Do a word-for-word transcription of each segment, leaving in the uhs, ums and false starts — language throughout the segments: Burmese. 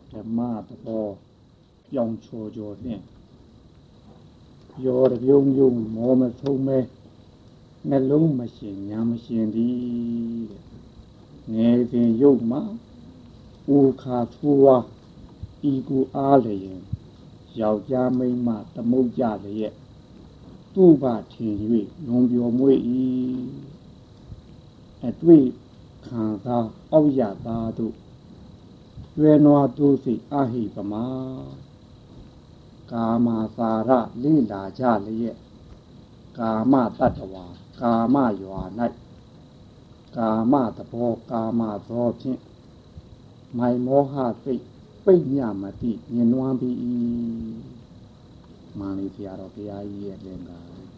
ဓမ္မသဘောပြောင်းချော်ချော်နဲ့ရောတပြုံးပြုံးမောမဆုံးမဲနှလုံးမရှင်ညာမရှင်သည်ငယ်စဉ်ရုပ်မှာဦးခါသူဝါဤကူအားလျင်ယောက်ျားမိန်းမသမုတ်ကြလျက်သူ့ဘာထင်၍လွန်ပြောမွေ့၏အတွေ့ခံစားအောက်ရသားတို့ကျွဲနွားသူစိအဟိပမာကာမသာရလိလာကြလျက်ကာမတတ္တဝါကာမရွာ၌ကာမသဘောကာမသောဖြင့်မိုင်မောဟစိတ်ပိတ်ညမတိမြင်နွမ်းပြီးမာလီဆရာတော်ဘုရားကြီးရဲ့လင်္ကာဟင်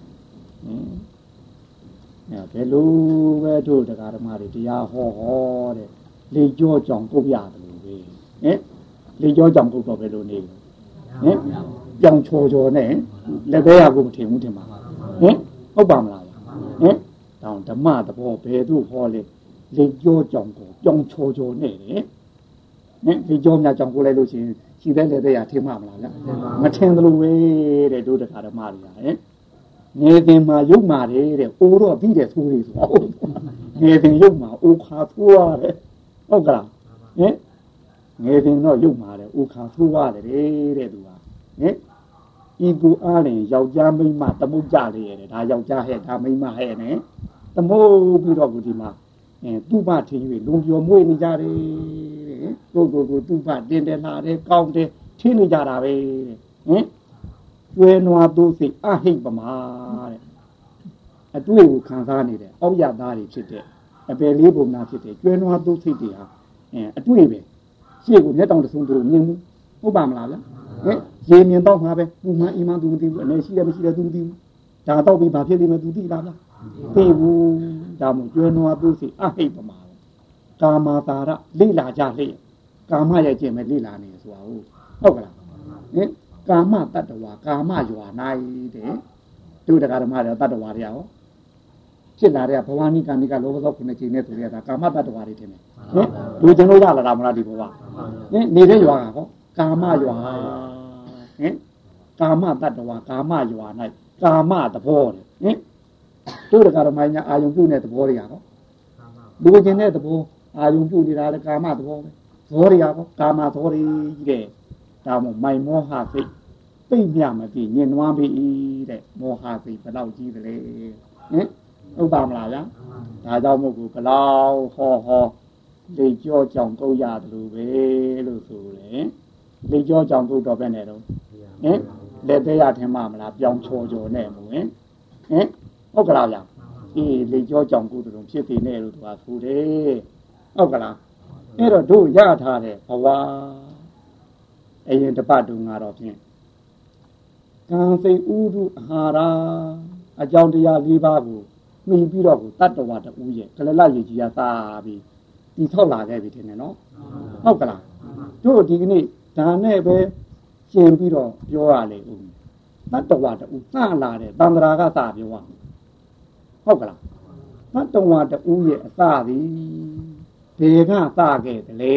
အဲဘယ်လိုပဲတို့တရားဓမ္မတွေတရားဟောဟောတဲ့လေကြောကြောင့်ကုတ်ရတယ်လို့ပဲဟင်လေကြောကြောင့်ကုတ်တော့ဘယ်လိုနေလဲဟင်ပြောင်းချော်ချော်နဲ့လက်သေးရကိုမထင်ဘူးထင်ပါဟင်ဟုတ်ပါမလားဟင်တောင်ဓမ္မသဘောဘယ်သူဟောလဲလေကြောကြောင့်ကိုပြောင်းချော်ချော်နဲ့တဲ့ဟင်လေကြောများကြောင့်ကိုလိုက်လို့ရှိရင်ရှိတဲ့လက်သေးရထင်မှာမလားဗျမထင်သလိုပဲတဲ့တို့တရားဓမ္မတွေကဟင်ငယ်တင်မှာရုပ်မာတယ်တဲ့အိုးတော့ပြီးတယ်သိုးလေးဆိုဟုတ်ငယ်တင်ရုပ်မာအိုးခါသိုးရတယ်ဟုတ်ကလားဟင်ငယ်တင်တော့ရုပ်မာတယ်အိုးခါသိုးရတယ်တဲ့သူကဟင်ဤကူအားလင်ယောက်ျားမိန်းမသမုတ်ကြလေရတယ်ဒါယောက်ျားဟဲ့ဒါမိန်းမဟဲ့နဲ့သမုတ်ပြီးတော့ဒီမှာအဲသူ့ဘထင်း၍လုံပြောမွေးနေကြတယ်တဲ့ကိုကိုကိုသူ့ဘတင်းတယ်လာတယ်ကောင်းတယ်ထင်းနေကြတာပဲတဲ့ဟင်ကျွဲနွားသူစိအဟိပမာတဲ့အတွေ့ကိုခံစားနေတယ်အောက်ရသားတွေဖြစ်တဲ့အပယ်လေးပုံနာဖြစ်တဲ့ကျွဲနွားသူစိတွေဟာအဲအတွေ့ပဲရှေ့ကိုမျက်တောင်တဆုံသူမြင်မှုဟုတ်ပါမလားဗျဟဲ့ရေမြင်တော့မှာပဲပူမှန်အိမ်မှသူမသိဘူးအနေရှိတယ်မရှိတယ်သူမသိဘူးဒါတော့ပြီးဘာဖြစ်လိမ့်မယ်သူသိလားဗျသိဘူးဒါမှကျွဲနွားသူစိအဟိပမာကာမတာရလိလာကြလေကာမရဲ့ကျင့်မဲ့လိလာနေဆိုတာဟုတ်ဟုတ်ကလားဟင်ကာမတတ္တဝါကာမယွာ၌တဲ့တို့တရားဓမ္မတွေတတ္တဝါတွေရောဖြစ်လာတဲ့ဘဝနိကနိကလောဘသောခုနှစ်ချိန်နဲ့ဆိုရတာကာမတတ္တဝါတွေထင်တယ်ဟင်လူကျင်လို့ရလာတာမလားဒီဘဝဟင်နေတဲ့ယွာကဟောကာမယွာဟင်ကာမတတ္တဝါကာမယွာ၌ကာမသဘောတဲ့ဟင်တို့တရားဓမ္မညာအာယုံပြုတဲ့သဘောတွေရောလူကျင်တဲ့သဘောအာယုံပြုနေတာလည်းကာမသဘောပဲသဘောတွေရောကာမသဘောတွေကြီးတဲ့ဒါမို့မိုင်မောဟစိတ်ပိတ်မြမတိညင်နွားပြီတဲ့မောဟစိတ်ဘယ်လောက်ကြီးသလဲဟင်ဟုတ်ပါမလားဗျာဒါကြောင့်မို့ကိုဘလောက်ဟောဟောလေကြောကြောင့်ကုတ်ရတယ်လို့ပဲလို့ဆိုတယ်လေကြောကြောင့်ကုတ်တော့ပဲနဲ့တော့ဟင်လက်သေးရထင်မှမလားပြောင်းချော်ချော်နဲ့မို့ဟင်ဟင်ဟုတ်ကလားဗျာအေးလေကြောကြောင့်ကုတ်တယ်လို့ဖြစ်နေတယ်လို့သူကဆိုတယ်ဟုတ်ကလားအဲ့တော့တို့ရထားတဲ့ဘဝအရင်တပတ်တုန်းကတော့ဖြင့်ကံစိတ်ဥဒုအာဟာရအကြောင်းတရား၄ပါးကိုမှီပြီးတော့ကိုတတ္တဝါတူရဲ့ကလလရေကြီးရသာပြီးဒီထောက်လာခဲ့ပြီထင်တယ်နော်ဟုတ်ကလားတို့ဒီကနေ့ဒါနဲ့ပဲရှင်းပြီးတော့ပြောရလေဦးတတ္တဝါတူစလာတဲ့တန္တရာကစပြောရဟုတ်ကလားတတ္တဝါတူရဲ့အစသည်ဘေကစခဲ့တယ်လေ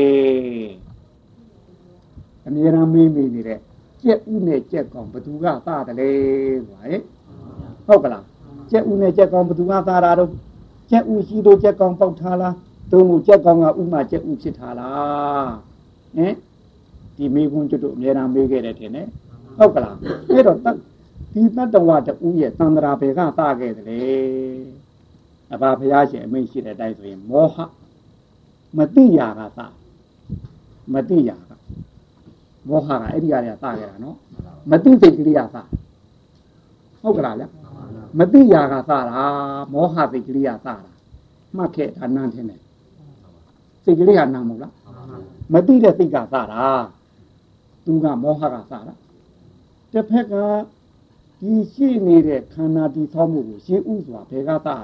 အမြဲတမ်းမေးမိနေတဲ့ကြက်ဥနဲ့ကြက်ကောင်ဘသူကသားတယ်လဲဆိုတာဟဲ့ဟုတ်ကလားကြက်ဥနဲ့ကြက်ကောင်ဘသူကသားတာတော့ကြက်ဥရှိတော့ကြက်ကောင်ပေါက်ထားလားတုံးမှုကြက်ကောင်ကဥမာကြက်ဥဖြစ်ထားလားဟင်ဒီမေခွန်းကျွတ်တို့အမြဲတမ်းမေးခဲ့တယ်ထင်တယ်ဟုတ်ကလားအဲ့တော့ဒီတတ္တဝတူရဲ့သန္တရာဘေကသားခဲ့တယ်လေအဘဘုရားရှင်အမိန့်ရှိတဲ့အတိုင်းဆိုရင်မောဟမတိယာကသားမတိယာမောဟကအဲ့ဒီအရာတွေကစခဲ့တာနော်မသိစိတ်ကလေးကစဟုတ်ကလားဗျမသိရာကစတာမောဟစိတ်ကလေးကစတာမှတ်ခဲ့ဒါနန်းထင်းတယ်စိတ်ကလေးကနာမဟုတ်လားမသိတဲ့စိတ်ကစတာသူကမောဟကစတာတစ်ဖက်ကဒီရှိနေတဲ့ခန္ဓာတည်ဆောက်မှုကိုရှင်းဥစွာဘယ်ကစတော့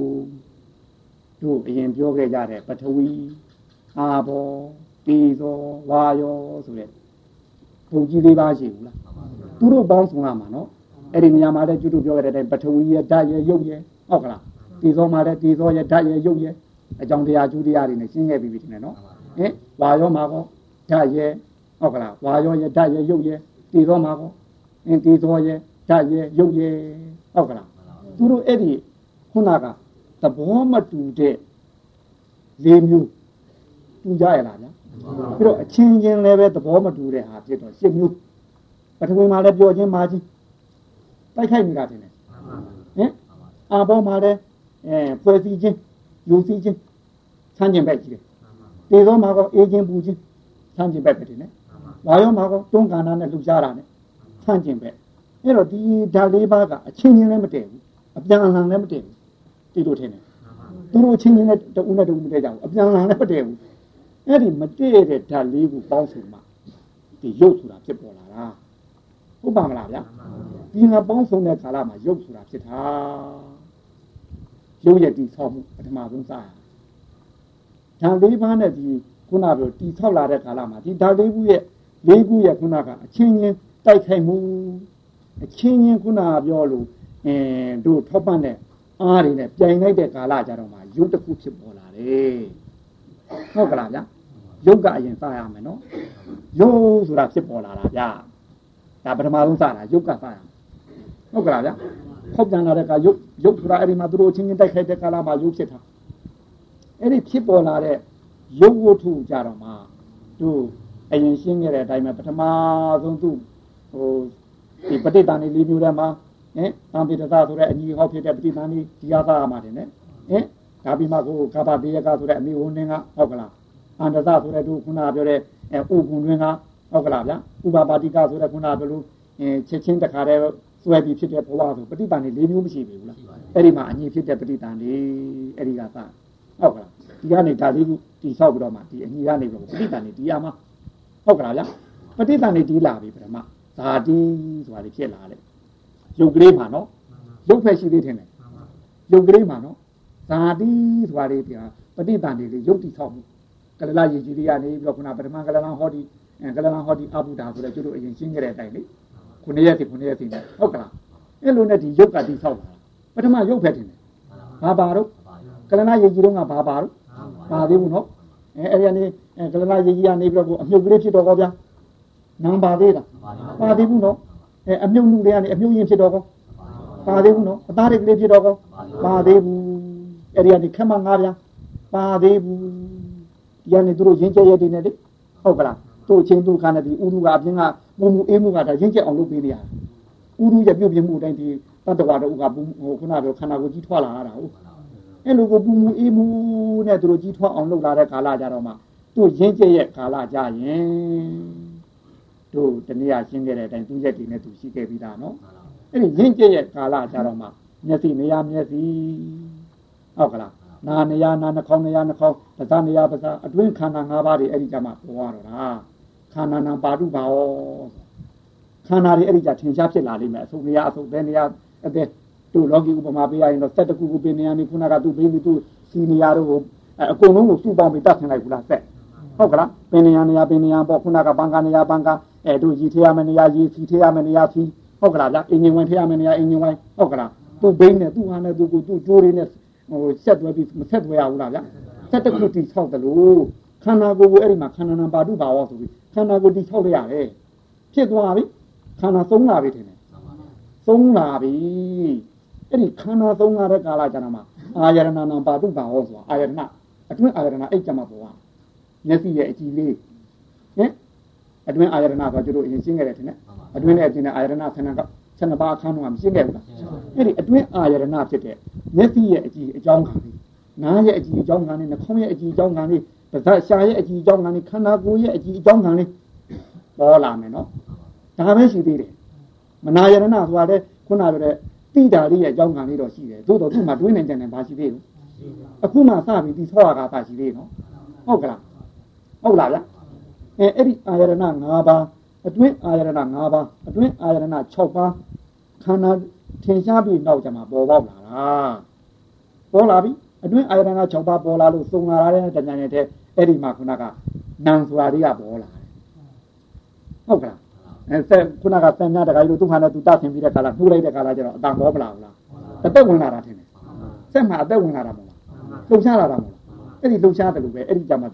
တို့အရင်ပြောခဲ့ကြတဲ့ပထဝီအာဘောတေဇောဝါယောဆိုတဲ့ဘုံကြီးလေးပါရှိဘူးလားသူတို့ပေါင်းဆောင်ရမှာနော်အဲ့ဒီနေရာမှာလည်းကျွတ်တို့ပြောခဲ့တဲ့အတိုင်းပထဝီရဲ့ဓာတ်ရဲ့ရုပ်ရဲ့ဟုတ်ကလားတေဇောမှာလည်းတေဇောရဲ့ဓာတ်ရဲ့ရုပ်ရဲ့အကြောင်းတရားကျူးတရားတွေနဲ့ရှင်းခဲ့ပြီးပြီထင်တယ်နော်ဟင်ဝါယောမှာကောဓာတ်ရဲ့ဟုတ်ကလားဝါရောရဲ့ဓာတ်ရဲ့ရုပ်ရဲ့တည်သွားမှာကောအင်းတည်သွားရဲ့ဓာတ်ရဲ့ရုပ်ရဲ့ဟုတ်ကလားသူတို့အဲ့ဒီခုနကသဘောမတူတဲ့လေးမျိုးတူကြရလားဗျာပြီးတော့အချင်းချင်းလည်းပဲသဘောမတူတဲ့ဟာဖြစ်တော့ရှစ်မျိုးပထဝီမှာလည်းပြောချင်းမာချင်းတိုက်ခိုက်နေတာတင်တယ်ဟင်အာဘောမှာလည်းအဲဖွဲ့စည်းချင်းယူစည်းချင်းဆန်းကျင်ပဲကြီးတယ်တေသောမှာကောအေးချင်းပူချင်းဆန်းကျင်ပဲပဲတင်တယ်ဝါရောမှာကောတွန်းကန်တာနဲ့လှူရှားတာနဲ့ဆန်းကျင်ပဲအဲ့တော့ဒီဓာတ်လေးပါးကအချင်းချင်းလည်းမတည့်ဘူးအပြန်အလှန်လည်းမတည့်ဘူးတီးလို့ထင်တယ်သူတို့ချင်းချင်းနဲ့တဦးနဲ့တဦးမတည့်ကြဘူးအပြန်အလှန်လည်းမတည့်ဘူးအဲ့ဒီမတည့်တဲ့ဓာတ်လေးကိုပေါင်းစုမှဒီရုပ်ဆိုတာဖြစ်ပေါ်လာတာဟုတ်ပါမလားဗျာဒီငါပေါင်းစုံတဲ့ကာလမှာရုပ်ဆိုတာဖြစ်တာရုပ်ရဲ့တည်ဆောက်မှုပထမဆုံးစရဓာတ်လေးပါးနဲ့ဒီခုနကတည်ဆောက်လာတဲ့ကာလမှာဒီဓာတ်လေးခုရဲ့လေးခုရဲ့ခုနကအချင်းချင်းတိုက်ခိုက်မှုအချင်းချင်းခုနကပြောလို့အင်းတို့ထောက်ပံ့တဲ့အားတွေနဲ့ပြိုင်လိုက်တဲ့ကာလကြတော့မှရုပ်တစ်ခုဖြစ်ပေါ်လာတယ်ဟုတ်ကလားဗျာရုပ်ကအရင်စရမယ်နော်ရုပ်ဆိုတာဖြစ်ပေါ်လာတာဗျာဒါပထမဆုံးစတာရုပ်ကစရမယ်ဟုတ်ကလားဗျာခေါက်ပြန်လာတဲ့ကရုပ်ရုပ်ဆိုတာအဲ့ဒီမှာသူတို့ချင်းချင်းတိုက်ခိုက်တဲ့ကာလမှာရုပ်ဖြစ်တာအဲ့ဒီဖြစ်ပေါ်လာတဲ့ရုပ်ဝတ္ထုကြတော့မှတို့အရင်ရှင်းခဲ့တဲ့အတိုင်းပဲပထမဆုံးသူဟိုဒီပဋိသန္ဓေလေးမျိုးထဲမှာဟင်တံပိတသဆိုတဲ့အညီဟောဖြစ်တဲ့ပဋိသန္ဓေဒီဟာသားမှာတယ်နော်ဟင်ဒါပြီးမှကိုကပ္ပတေယကဆိုတဲ့အမိဝန်းင်းကဟုတ်ကလားအန္တသဆိုတဲ့သူခုနပြောတဲ့အဲဥက္ကုတွင်ကဟုတ်ကလားဗျာဥပပါတိကဆိုတဲ့ခုနပြောလို့အဲချက်ချင်းတခါတည်းစွဲပြီးဖြစ်တဲ့ဘဝဆိုပဋိသန္ဓေလေးမျိုးမရှိဘူးလားအဲ့ဒီမှာအညီဖြစ်တဲ့ပဋိသန္ဓေအဲ့ဒီကသာဟုတ်ကလားဒီကနေဒါလေးခုတိဆောက်ပြီးတော့မှဒီအညီကနေပြီးပဋိသန္ဓေဒီရမှာဟုတ်ကလားဗျာပဋိသန္ဓေဒီလာပြီပထမဇာတိဆိုတာလေးဖြစ်လာတယ်ရုပ်ကလေးမှာနော်ရုပ်ဖက်ရှိသေးတယ်နဲ့ရုပ်ကလေးမှာနော်ဇာတိဆိုတာလေးပြပဋိသန္ဓေလေးရုပ်တိဆောက်မှုကလလရေကြီးလေးကနေပြီးတော့ခုနပထမကလလဟောဒီကလလဟောဒီအဘုဒ္ဓဆိုတဲ့ကျတို့အရင်ရှင်းခဲ့တဲ့အတိုင်းလေခုနှစ်ရက်စီခုနှစ်ရက်စီနဲ့ဟုတ်ကလားအဲ့လိုနဲ့ဒီရုပ်ကတိဆောက်လာပထမရုပ်ဖက်တယ်ဘာပါတော့ကလလရေကြီးတော့ကဘာပါတော့ပါသေးဘူးနော်အဲအဲ့ဒီကနေကလလရေကြီးကနေပြီးတော့အမြုပ်ကလေးဖြစ်တော့ကောဗျာနံပါသေးလားပါသေးဘူးနော်အဲအမြုပ်လူတွေကနေအမြုပ်ရင်ဖြစ်တော့ကောပါသေးဘူးနော်အသားတွေကလေးဖြစ်တော့ကောပါသေးဘူးအဲ့ဒီကနေခက်မငါးဗျာပါသေးဘူးဒီကနေသူတို့ရင်းကျက်ရက်တွေနဲ့လေဟုတ်ကလားတို့ချင်းတို့ခါနဲ့ဒီဥရုကအပြင်ကပုံမှုအေးမှုကဒါရင်းကျက်အောင်လုပ်ပေးနေရတယ်ဥရုရဲ့ပြုတ်ပြမှုအတိုင်းဒီတတ္တဝါတို့ကဟိုခုနပြောခန္ဓာကိုယ်ကြီးထွားလာတာဟုတ်အဲ့လိုကိုပုံမှုအေးမှုနဲ့သူတို့ကြီးထွားအောင်လုပ်လာတဲ့ကာလကြတော့မှတို့ရင်းကျက်ရဲ့ကာလကြရင်တို့တနည်းအားရှင်းခဲ့တဲ့အတိုင်းသူရက်တွေနဲ့သူရှိခဲ့ပြီးသားနော်အဲ့ဒီရင်းကျက်ရဲ့ကာလကြတော့မှမျက်စိနေရမျက်စိဟုတ်ကလားနာနေရနာနှာခေါင်းနေရနှာခေါင်းပါးစပ်နေရပါးစပ်အတွင်းခန္ဓာ၅ပါးတွေအဲ့ဒီကြမှာပေါ်တော့တာခန္ဓာနာပါတုပါဩခန္ဓာတွေအဲ့ဒီကြထင်ရှားဖြစ်လာလိမ့်မယ်အဆုနေရအဆုပဲနေရအတဲ့တို့လောကီဥပမာပေးရရင်တော့စက်တကူကူပင်နေရနေခုနကသူ့ဘေးပြီးသူ့စီနေရတို့အကုန်လုံးကိုစုပေါင်းပြီးတတ်ဆင်လိုက်ဘူးလားဆက်ဟုတ်ကလားပင်နေရနေရပင်နေရပေါ့ခုနကဘန်ကနေရဘန်ကအဲတို့ရည်ထရမယ်နေရရည်စီထရမယ်နေရစီဟုတ်ကလားဗျအင်ဂျင်ဝင်ထရမယ်နေရအင်ဂျင်ဝင်ဟုတ်ကလားသူ့ဘိန်းနဲ့သူ့ဟာနဲ့သူ့ကိုသူ့ကြိုးတွေနဲ့ဟိုဆက်သွဲပြီးမဆက်သွဲရဘူးလားဗျဆက်တခုတိဆောက်တယ်လို့ခန္ဓာကိုယ်ကိုအဲ့ဒီမှာခန္ဓာနာပါတုပါဝဆိုပြီးခန္ဓာကိုယ်တိဆောက်လိုက်ရတယ်ဖြစ်သွားပြီခန္ဓာသုံးလာပြီထင်တယ်သုံးလာပြီအဲ့ဒီခန္ဓာသုံးလာတဲ့ကာလကျတော့မှအာယရဏနာပါတုပါဝဆိုတာအာယရဏအတွင်းအာယရဏအဲ့ကြမှာပေါ်မျက်စိရဲ့အကြည့်လေးဟင်အတွင်းအာယရဏဆိုကျတို့အရင်ရှင်းခဲ့တယ်ထင်တယ်အတွင်းနဲ့အပြင်နဲ့အာယရဏဆန္ဒကဆန္ဒပါအခန်းတော့မရှင်းခဲ့ဘူးလားအဲ့ဒီအတွင်းအာယရဏဖြစ်တဲ့မျက်စိရဲ့အကြည့်အကြောင်းခံလေးနားရဲ့အကြည့်အကြောင်းခံလေးနှာခေါင်းရဲ့အကြည့်အကြောင်းခံလေးပါးစပ်ရှာရဲ့အကြည့်အကြောင်းခံလေးခန္ဓာကိုယ်ရဲ့အကြည့်အကြောင်းခံလေးပေါ်လာမယ်နော်ဒါပဲရှိသေးတယ်မနာယရဏဆိုတာလေခုနပြောတဲ့တိတာလေးရဲ့အကြောင်းခံလေးတော့ရှိတယ်သို့တော့သူ့မှာတွေးနေကြတယ်ဘာရှိသေးလဲအခုမှစပြီးဒီဆောရတာပါရှိသေးနော်ဟုတ်ကလားဟုတ်လားဗျအဲအဲ့ဒီအာယရဏ၅ပါးအတွင်းအာယရဏ၅ပါးအတွင်းအာယရဏ၆ပါးခန္ဓာထင်ရှားပြီးနောက်ကျမှပေါ်ပေါက်လာတာပေါ်လာပြီအတွင်းအာယရဏ၆ပါးပေါ်လာလို့စုံလာတဲ့တဏှာနဲ့တဲ့အဲ့ဒီမှာခုနကနံစွာတွေကပေါ်လာတယ်ဟုတ်ကလားအဲဆက်ခုနကဆံညာတခါကြီးလို့သူ့ခန္ဓာသူတဆင်ပြီးတဲ့ခါလာနှိုးလိုက်တဲ့ခါလာကျတော့အတန်ပေါ်မလာဘူးလားအသက်ဝင်လာတာထင်တယ်ဆက်မှာအသက်ဝင်လာတာမဟုတ်လားလှုပ်ရှားလာတာမဟုတ်လားအဲ့ဒီလှုပ်ရှားတယ်လို့ပဲအဲ့ဒီကြမှာဒီ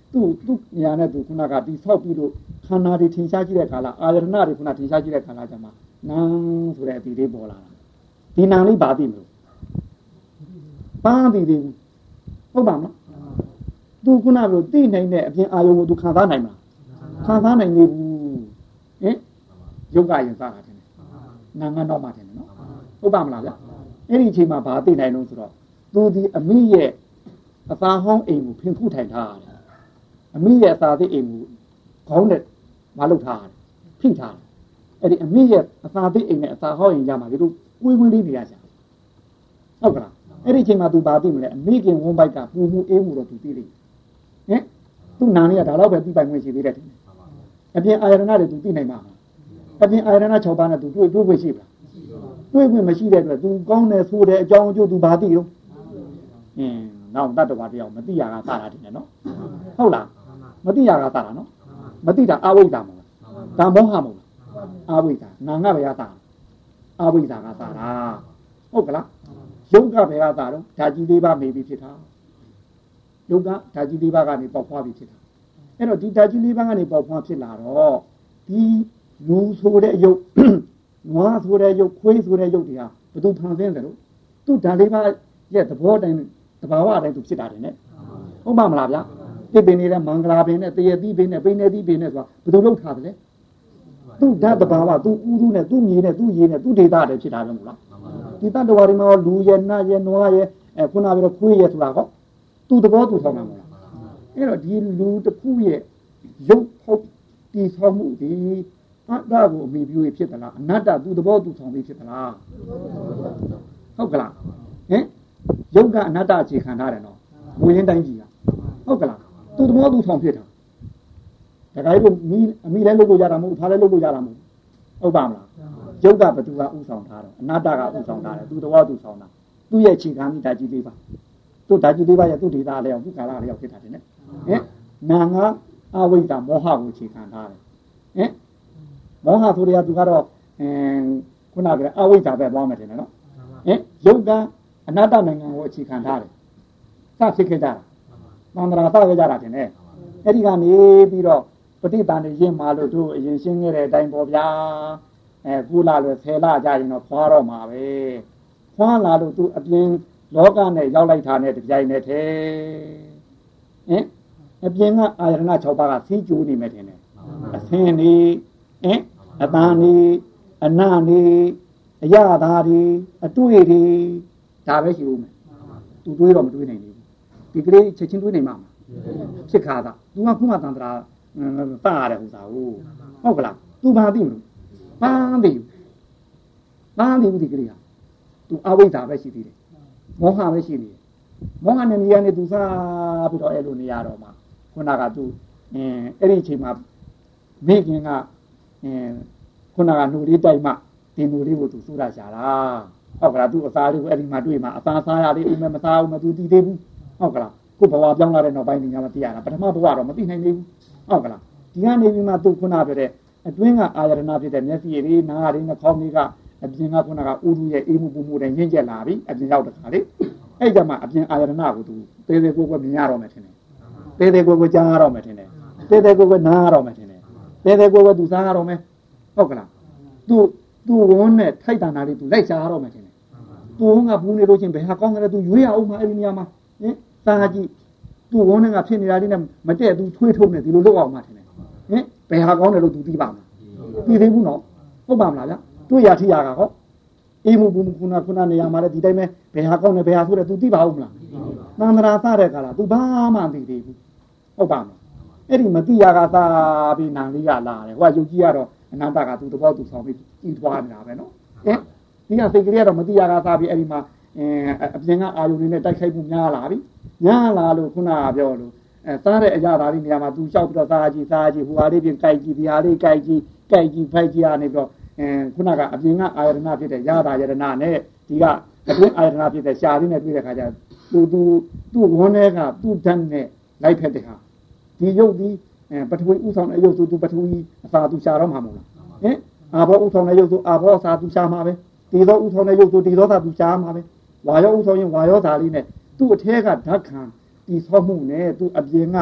သူ့သူ့ညာနဲ့သူခုနကဒီဆောက်ပြီးတော့ခန္ဓာတွေထင်ရှားကြည့်တဲ့ခါလာအာရဏတွေခုနထင်ရှားကြည့်တဲ့ခါလာကျမှနာဆိုတဲ့အတီလေးပေါ်လာတာဒီနာလေးဘာသိမလို့ဘာသိသေးဘူးဟုတ်ပါမလားသူခုနကသိနိုင်တဲ့အပြင်အာယုံကိုသူခံစားနိုင်မှာခံစားနိုင်နေဘူးဟင်ယုတ်ကရင်စားတာတယ်နာငါတော့မှတယ်နော်ဟုတ်ပါမလားဗျအဲ့ဒီအချိန်မှာဘာသိနိုင်လို့ဆိုတော့သူဒီအမိရဲ့အသာဟောင်းအိမ်ကိုဖင်ဖူးထိုင်ထားတယ်အမိရဲ့အသာသေးအိမ်ကိုခေါင်းနဲ့မလုပ်ထားတယ်ဖိထားတယ်အဲ့ဒီအမိရဲ့အသာသေးအိမ်နဲ့အသာဟောင်းအိမ်ကြမှာဒီလိုကွေးကွေးလေးနေရကြဟုတ်ကလားအဲ့ဒီအချိန်မှာသူဘာသိမလဲအမိခင်ဝန်းပိုက်ကပူမှုအေးမှုတော့သူသိလိမ့်ဟင်သူ့နာနေရဒါတော့ပဲသိပိုင်ခွင့်ရှိသေးတယ်တင်အပြင်အာရဏတွေသူသိနိုင်မှာအပြင်အာရဏ၆ပါးနဲ့သူတွေ့တွေ့ခွင့်ရှိပါတွေ့ခွင့်မရှိတဲ့အတွက်သူကောင်းတယ်ဆိုတဲ့အကြောင်းအကျိုးသူဘာသိရောအင်းနောက်တတ္တဝါတရားမသိရတာစတာတင်တယ်နော်ဟုတ်လားမသိရတာစတာနော်မသိတာအဝိဇ္ဇာမဟုတ်လားဒါမောဟမဟုတ်လားအဝိဇ္ဇာနာငါပဲရတာအဝိဇ္ဇာကစတာဟုတ်ကလားယုတ်ကပဲရတာတော့ဓာကြီးလေးပါမေးပြီးဖြစ်တာယုတ်ကဓာကြီးလေးပါကနေပေါက်ဖွားပြီးဖြစ်တာအဲ့တော့ဒီဓာကြီးလေးပါကနေပေါက်ဖွားဖြစ်လာတော့ဒီလူဆိုတဲ့ယုတ်နွားဆိုတဲ့ယုတ်ခွေးဆိုတဲ့ယုတ်တွေဟာဘယ်သူဖန်ဆင်းတယ်လို့သူဓာလေးပါရဲ့သဘောတိုင်းတဘာဝတိုင်းသူဖြစ်တာတယ်နဲ့ဟုတ်ပါမလားဗျာတစ်ပင်နေတဲ့မင်္ဂလာပင်နဲ့တရတိပင်နဲ့ပိနေတိပင်နဲ့ဆိုတာဘယ်သူလုပ်ထားတယ်လဲသူဓာတ်တဘာဝသူဥရုနဲ့သူမြေနဲ့သူရေနဲ့သူဒေတာတယ်ဖြစ်တာပဲမို့လားဒီတတ္တဝါတွေမှာလူရဲ့နတ်ရဲ့နွားရဲ့အဲခုနပြောခွေးရဲ့ဆိုတာဟောသူသဘောသူဆောင်မှာမို့လားအဲ့တော့ဒီလူတစ်ခုရဲ့ရုပ်ဟုတ်ဒီဆောင်မှုဒီအတ္တကိုအမိပြုဖြစ်သလားအနတ္တသူသဘောသူဆောင်ပြီးဖြစ်သလားဟုတ်ကလားဟင်ယုတ်ကအနတ္တအခြေခံထားတယ်နော်မွေရင်းတိုင်းကြီးကဟုတ်ကလားသူသဘောသူဆောင်ဖြစ်တာတခါလို့မိအမိလည်းလုပ်လို့ရတာမဟုတ်ဖားလည်းလုပ်လို့ရတာမဟုတ်ဟုတ်ပါမလားယုတ်ကဘသူကဥဆောင်ထားတယ်အနတ္တကဥဆောင်ထားတယ်သူသဘောသူဆောင်တာသူ့ရဲ့အခြေခံမိဓာကြီးလေးပါသူ့ဓာကြီးလေးပါရဲ့သူ့ဒေတာလည်းအောင်သူ့ကာလလည်းအောင်ဖြစ်တာတယ်နဲ့ဟင်နာငါအဝိဇ္ဇာမောဟကိုအခြေခံထားတယ်ဟင်မောဟဆိုတဲ့ကသူကတော့အင်းခုနကအဝိဇ္ဇာပဲသွားမယ်တယ်နော်ဟင်ယုတ်ကအနတ္တနိုင်ငံကိုအခြေခံထားတယ်စဖြစ်ခဲ့ကြတာသံဃာစခဲ့ကြတာတင်တယ်အဲ့ဒီကနေပြီးတော့ပဋိသန္ဓေရင်းမာလို့တို့အရင်ရှင်းခဲ့တဲ့အတိုင်းပေါ့ဗျာအဲကုလာလို့ဆယ်လကြာရင်တော့ဖွာတော့မှာပဲဖွာလာလို့သူအပြင်လောကနဲ့ရောက်လိုက်တာနဲ့တပြိုင်နက်တည်းဟင်အပြင်ကအာရဏ၆ပါးကစီးကျိုးနေမယ်တင်တယ်အဆင်းနေဟင်အတန်နေအနနေအရသာတွေအတွေ့တွေဒါပဲရှိဦးမယ်သူတွေးတော့မတွေးနိုင်ဘူးဒီကလေးချက်ချင်းတွေးနိုင်မှာဖြစ်ခါသာသူကခုမှတန်တရာတားရတယ်ဟိုသာဟုတ်ဟုတ်ကလားသူဘာသိမလို့ဘာသိဘူးဘာသိဘူးဒီကလေးဟာသူအဝိဇ္ဇာပဲရှိသေးတယ်မောဟပဲရှိနေတယ်မောဟနဲ့နေရာနဲ့သူစားပြီးတော့အဲ့လိုနေရတော့မှခုနကသူအင်းအဲ့ဒီအချိန်မှာမိခင်ကအင်းခုနကနှုတ်လေးတိုက်မှဒီနှုတ်လေးကိုသူစူးရရှာတာဟုတ်ကလားသူအစားလေးကိုအဲ့ဒီမှာတွေ့မှာအစားစားရလေးဦးမမစားဘူးမသူတည်သေးဘူးဟုတ်ကလားခုဘဝပြောင်းလာတဲ့နောက်ပိုင်းညာမသိရတာပထမဘဝတော့မသိနိုင်သေးဘူးဟုတ်ကလားဒီကနေပြီးမှသူခုနပြတဲ့အတွင်းကအာရဏဖြစ်တဲ့မျက်စိရည်နားရည်နှာခေါင်းလေးကအပြင်ကခုနကဥရုရဲ့အေးမှုပူမှုတွေညှင့်ကျက်လာပြီအပြင်ရောက်တဲ့ခါလေးအဲ့ကြမှာအပြင်အာရဏကိုသူသေးသေးကိုယ်ကိုမြင်ရတော့မယ်ထင်တယ်သေးသေးကိုယ်ကိုကြားရတော့မယ်ထင်တယ်သေးသေးကိုယ်ကိုနားရတော့မယ်ထင်တယ်သေးသေးကိုယ်ကိုသူစားရတော့မယ်ဟုတ်ကလားသူသူဝန်းနဲ့ထိုက်တန်တာလေးသူလိုက်ရှားရတော့မယ်ထင်တယ်သူဝန်းကဘူးနေလို့ချင်းဘယ်ဟာကောင်းတယ်သူရွေးရအောင်မအဲ့ဒီနေရာမှာဟင်စားကြည့်သူဝန်းနဲ့ကဖြစ်နေတာလေးနဲ့မတည့်သူထွေးထုံးနေဒီလိုလုပ်အောင်မှထင်တယ်ဟင်ဘယ်ဟာကောင်းတယ်လို့သူသိပါမလားသိသေးဘူးနော်ဟုတ်ပါမလားဗျတွေ့ရထိရကဟောအေးမှုဘူးခုနခုနနေရာမှာလည်းဒီတိုင်းပဲဘယ်ဟာကောင်းတယ်ဘယ်ဟာဆိုတယ်သူသိပါဦးမလားသံဃာစတဲ့ကလားသူဘာမှမသိသေးဘူးဟုတ်ပါမလားအဲ့ဒီမသိရကသာပြီးနံလေးကလာတယ်ဟိုကယုတ်ကြီးကတော့အနန္တကသူတဘောသူဆောင်ပြီးကြည်ထွားနေတာပဲနော်ဟင်ဒီကစိတ်ကလေးကတော့မသိရကသာပြီးအဲ့ဒီမှာအင်းအပြင်ကအာယုန်တွေနဲ့တိုက်ခိုက်မှုများလာပြီများလာလို့ခုနကပြောလို့အဲစားတဲ့အရာသားလေးနေရာမှာသူလျှောက်ပြီးတော့စားကြည့်စားကြည့်ဟိုဟာလေးပြင်ကြိုက်ကြည့်ဒီဟာလေးကြိုက်ကြည့်ကြိုက်ကြည့်ဖိုက်ကြည့်ရနေပြီးတော့အဲခုနကအပြင်ကအာယရဏဖြစ်တဲ့ရတာယရဏနဲ့ဒီကအတွင်းအာယရဏဖြစ်တဲ့ရှားလေးနဲ့တွေ့တဲ့ခါကျသူသူသူ့ဝန်းထဲကသူ့ဓာတ်နဲ့လိုက်ဖက်တဲ့ဟာဒီရုပ်ဒီအဲပထဝီဥဆောင်တဲ့ရုပ်ဆိုသူပထဝီအစာသူရှားတော့မှာမဟုတ်လားဟင်အာဘောဥဆောင်တဲ့ရုပ်ဆိုအာဘောအစာသူရှားမှာပဲဒီသောဥဆောင်တဲ့ရုပ်ဆိုဒီသောသာသူရှားမှာပဲဝါရောဥဆောင်ရင်ဝါရောသာလေးနဲ့သူ့အထဲကဓာတ်ခံဒီဆောက်မှုနဲ့သူ့အပြင်က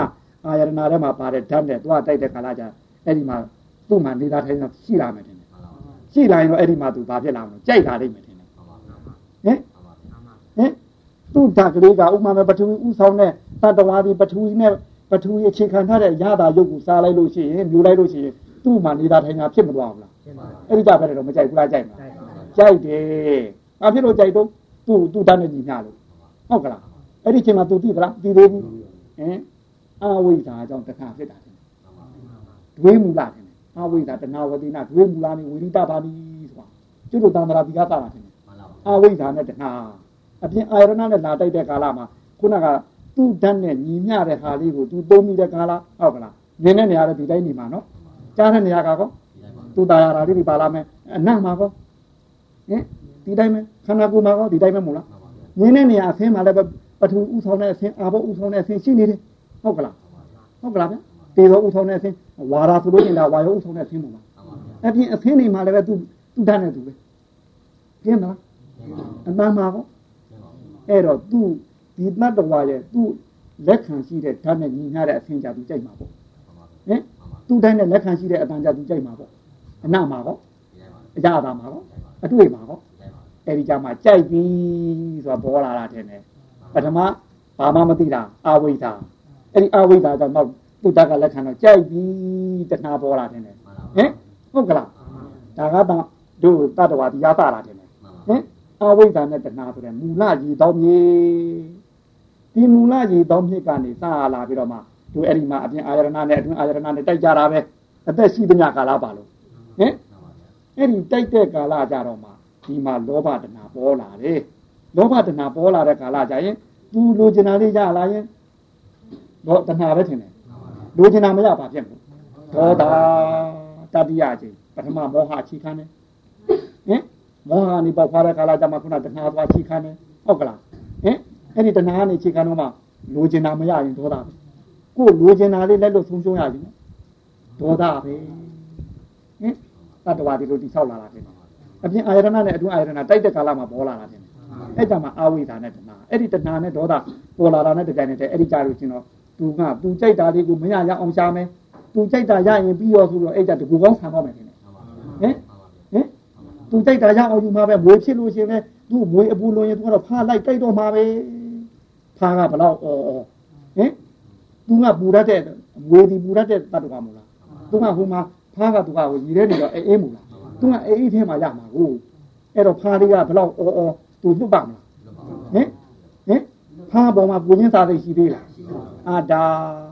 အာယရနာထဲမှာပါတဲ့ဓာတ်နဲ့သွားတိုက်တဲ့ကာလကြအဲ့ဒီမှာသူ့မှာနေတာထိုင်တာရှိလာမယ်ထင်တယ်ရှိလာရင်တော့အဲ့ဒီမှာသူဘာဖြစ်လာမလို့ကြိုက်တာလိမ့်မယ်ထင်တယ်ဟင်ဟင်သူ့ဓာတ်ကလေးကဥမာမဲ့ပထဝီဥဆောင်တဲ့တတဝါဒီပထဝီနဲ့ပထဝီအခြေခံထားတဲ့ရတာရုပ်ကိုစားလိုက်လို့ရှိရင်မြူလိုက်လို့ရှိရင်သူ့မှာနေတာထိုင်တာဖြစ်မသွားဘူးလားအဲ့ဒီကြပဲတော့မကြိုက်ဘူးလားကြိုက်မှာကြိုက်တယ်ဘာဖြစ်လို့ကြိုက်တော့သူ့သူ့ဓာတ်နဲ့ညီမျှလို့ဟုတ်ကလားအဲ့ဒီချိန်မှာသူသိသလားသိသေးဘူးဟင်အဝိဇ္ဇာကြောင့်တခါဖြစ်တာတယ်ဒွေးမူလာတယ်အဝိဇ္ဇာတဏှာဝတိနာဒွေးမူလာနေဝိရိတပါတိဆိုတာကျွတ်တို့တန်ត្រာတိကတာတာတယ်အဝိဇ္ဇာနဲ့တဏှာအပြင်အာရဏနဲ့လာတိုက်တဲ့ကာလမှာခုနကသူ့ဓာတ်နဲ့ညီမျှတဲ့ဟာလေးကိုသူသုံးမိတဲ့ကာလဟုတ်ကလားမြင်တဲ့နေရာတော့ဒီတိုင်းနေမှာနော်ကြားတဲ့နေရာကကောသူတာရတာလေးဒီပါလာမယ်အနတ်မှာကောဟင်ဒီတိုင်းပဲခန္ဓာကိုယ်မှာကောဒီတိုင်းပဲမို့လားမြင်တဲ့နေရာအဆင်းမှာလည်းပထဝီဥဆောင်တဲ့အဆင်းအာဘောဥဆောင်တဲ့အဆင်းရှိနေတယ်ဟုတ်ကလားဟုတ်ကလားဗျတေသောဥဆောင်တဲ့အဆင်းဝါရာဆိုလို့ရှိရင်ဒါဝါယောဥဆောင်တဲ့အဆင်းမို့လားအပြင်အဆင်းနေမှာလည်းပဲသူသူတတ်နေသူပဲပြင်းမလားအမှန်မှာကောအဲ့တော့သူဒီတတ်တော်ရဲ့သူလက်ခံရှိတဲ့ဓာတ်နဲ့ညီမျှတဲ့အဆင်းကြသူကြိုက်မှာပေါ့ဟင်သူတိုင်းနဲ့လက်ခံရှိတဲ့အတန်ကြသူကြိုက်မှာပေါ့အနမှာကောအကြတာမှာကောအတွေ့မှာကောအဲ့ဒီကြမှာကြိုက်ပြီဆိုတာပေါ်လာတာတဲ့ပထမဘာမှမသိတာအဝိဇ္ဇာအဲ့ဒီအဝိဇ္ဇာကြောင့်တော့သူတတ်ကလက်ခံတော့ကြိုက်ပြီတဏှာပေါ်လာတဲ့ဟင်ဟုတ်ကလားဒါကတော့တို့တတ္တဝါတရားသာလာတဲ့ဟင်အဝိဇ္ဇာနဲ့တဏှာဆိုတဲ့မူလကြီးတောင်းမြေဒီမူလကြီးတောင်းမြေကနေစလာပြီးတော့မှတို့အဲ့ဒီမှာအပြင်အာရဏနဲ့အတွင်းအာရဏနဲ့တိုက်ကြတာပဲအသက်ရှိသမျှကာလပါလို့ဟင်အဲ့ဒီတိုက်တဲ့ကာလကြတော့မှဒီမှာလောဘတဏှာပေါ်လာတယ်လောဘတဏှာပေါ်လာတဲ့ကာလကြရင်သူလိုချင်တာလေးရလာရင်တော့တဏှာပဲထင်တယ်လိုချင်တာမရပါဖြစ်ဘူးဒေါသတတိယချင်းပထမမောဟချီခံတယ်ဟင်မောဟနေပေါက်ဖွာတဲ့ကာလကြမှာခုနတဏှာသွားချီခံတယ်ဟုတ်ကလားဟင်အဲ့ဒီတဏှာနေချီခံတော့မှလိုချင်တာမရရင်ဒေါသပဲကိုလိုချင်တာလေးလက်လို့ဆုံးရှုံးရရင်ဒေါသပဲဟင်တတ္တဝါဒီလိုတိဆောက်လာတာထင်တယ်အပြင်အာရဏနဲ့အတွင်းအာရဏတိုက်တဲ့ကာလမှာပေါ်လာတာထင်တယ်အဲ့ကြမှာအဝိဇ္ဇာနဲ့တဏှာအဲ့ဒီတဏှာနဲ့ဒေါသပေါ်လာတာနဲ့တကြိုင်နဲ့အဲ့ဒီကြလို့ချင်းတော့သူကသူကြိုက်တာလေးကိုမရရအောင်ရှာမယ်သူကြိုက်တာရရင်ပြီးရောဆိုတော့အဲ့ကြတကူကောင်းဆံတော့မယ်ထင်တယ်ဟင်ဟင်သူကြိုက်တာရအောင်ယူမှာပဲမွေဖြစ်လို့ရှင်လဲသူ့မွေအပူလုံးရင်သူကတော့ဖားလိုက်ကြိုက်တော့မှာပဲဖားကဘလောက်အော်အော်ဟင်သူကပူရတဲ့မွေဒီပူရတဲ့တတ်တော်ကမလားသူကဟိုမှာဖားကသူကဟိုရည်ရဲနေတော့အေးအေးမလားသူကအေးအေးထဲမှာရမှာကိုအဲ့တော့ဖားလေးကဘလောက်အော်အော်သူလွတ်ပါမလားဟင်ဟင်ဖားပေါ်မှာကိုရင်းစားသိရှိသေးလားအာဒါ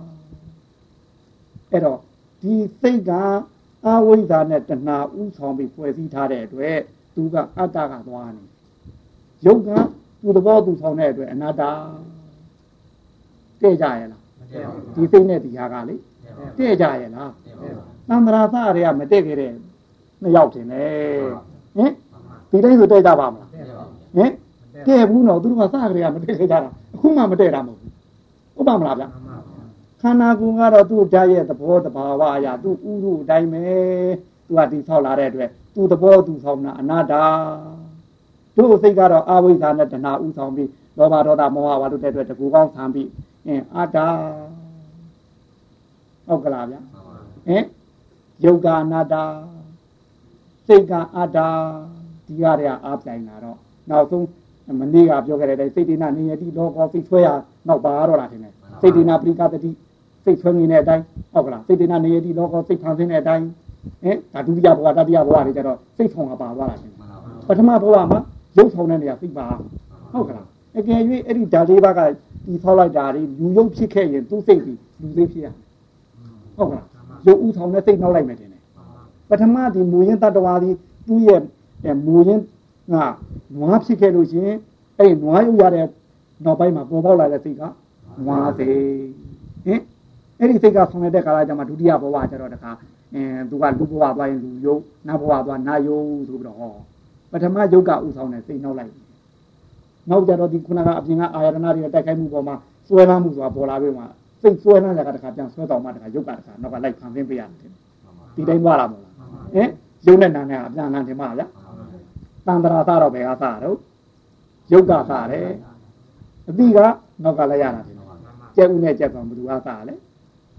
အဲ့တော့ဒီစိတ်ကအဝိဇ္ဇာနဲ့တဏှာဥဆောင်ပြီးဖွဲ့စည်းထားတဲ့အတွက်သူကအတ္တကသွားနေယုတ်ကသူ့သဘောသူဆောင်တဲ့အတွက်အနတ္တတဲ့ကြရဲ့လားဒီစိတ်နဲ့ဒီဟာကလေတဲ့ကြရဲ့လားသံဃာသတွေကမတဲ့ခဲ့တဲ့နှစ်ယောက်တင်တယ်ဟင်ဒီတိုင်းဆိုတဲ့ကြပါမလားဟင်တဲ့ဘူးတော့သူတို့ကစကြရမတဲ့ခဲ့ကြတာအခုမှမတဲ့တာမဟုတ်ဘူးဟုတ်ပါမလားဗျခန္ဓာကိုယ်ကတော့သူ့ဓာတ်ရဲ့သဘောတဘာဝအရာသူ့ဥရုအတိုင်းပဲသူကဒီဆောက်လာတဲ့အတွက်သူ့သဘောသူဆောင်တာအနာတ္တတို့စိတ်ကတော့အဝိဇ္ဇာနဲ့တဏှာဥဆောင်ပြီးလောဘဒေါသမောဟဝါဒတဲ့အတွက်တကူကောင်းဆံပြီးအင်းအတ္တဟုတ်ကလားဗျဟင်ယုတ်ကအနာတ္တစိတ်ကအတ္တဒီရတဲ့အားပြိုင်လာတော့နောက်ဆုံးမနေ့ကပြောခဲ့တဲ့အတိုင်းစိတ်တိနာနေယတိလောကောစိတ်ဆွဲရနောက်ပါတော့လာတယ်စိတ်တိနာပရိကတတိစိတ်ဆွဲနေတဲ့အတိုင်းဟုတ်ကလားစိတ်တိနာနေယတိလောကောစိတ်ဖန်ဆင်းတဲ့အတိုင်းဟင်ဒါဒုတိယဘဝတတိယဘဝတွေကျတော့စိတ်ဆောင်ကပါသွားတာတယ်ပထမဘဝမှာရုပ်ဆောင်တဲ့နေရာစိတ်ပါဟုတ်ကလားအကယ်၍အဲ့ဒီဓာတ်လေးပါးကဒီဆောက်လိုက်တာတွေလူရုပ်ဖြစ်ခဲ့ရင်သူ့စိတ်ပြီးလူစိတ်ဖြစ်ရဟုတ်ကလားရုပ်ဥဆောင်တဲ့စိတ်နောက်လိုက်မယ်တင်တယ်ပထမဒီမူရင်းတတ္တဝါဒီသူ့ရဲ့မူရင်းကနွားဖြစ်ခဲ့လို့ရှင်အဲ့နွားရုပ်ရတဲ့နောက်ပိုင်းမှာပေါ်ပေါက်လာတဲ့စိတ်ကနွားစိတ်ဟင်အဲ့ဒီစိတ်ကဆောင်တဲ့ကာလကျမှဒုတိယဘဝကျတော့တခါအင်းသူကလူဘဝသွားရင်လူယုတ်နတ်ဘဝသွားနာယုတ်ဆိုပြီးတော့ဟောပထမယုတ်ကဥဆောင်တဲ့စိတ်နောက်လိုက်နောက်ကြတော့ဒီခုနကအပြင်ကအာရဏတွေတိုက်ခိုက်မှုပေါ်မှာစွဲလမ်းမှုဆိုတာပေါ်လာပြီးမှစိတ်စွဲလမ်းတဲ့ကတခါပြန်ဆွဲတော်မှတခါယုတ်ကတခါနောက်ကလိုက်ဖန်ဆင်းပေးရတယ်ဒီတိုင်းသွားလာမလားဟင်ယုတ်နဲ့နာနဲ့အပြန်အလှန်တင်ပါဗျာတန်တရာသားတော့ဘယ်ဟာသားတော့ယုတ်ကသားတယ်အတိကနောက်ကလည်းရတာတယ်ကျက်ဦးနဲ့ကျက်ကဘယ်သူအားသားလဲဟ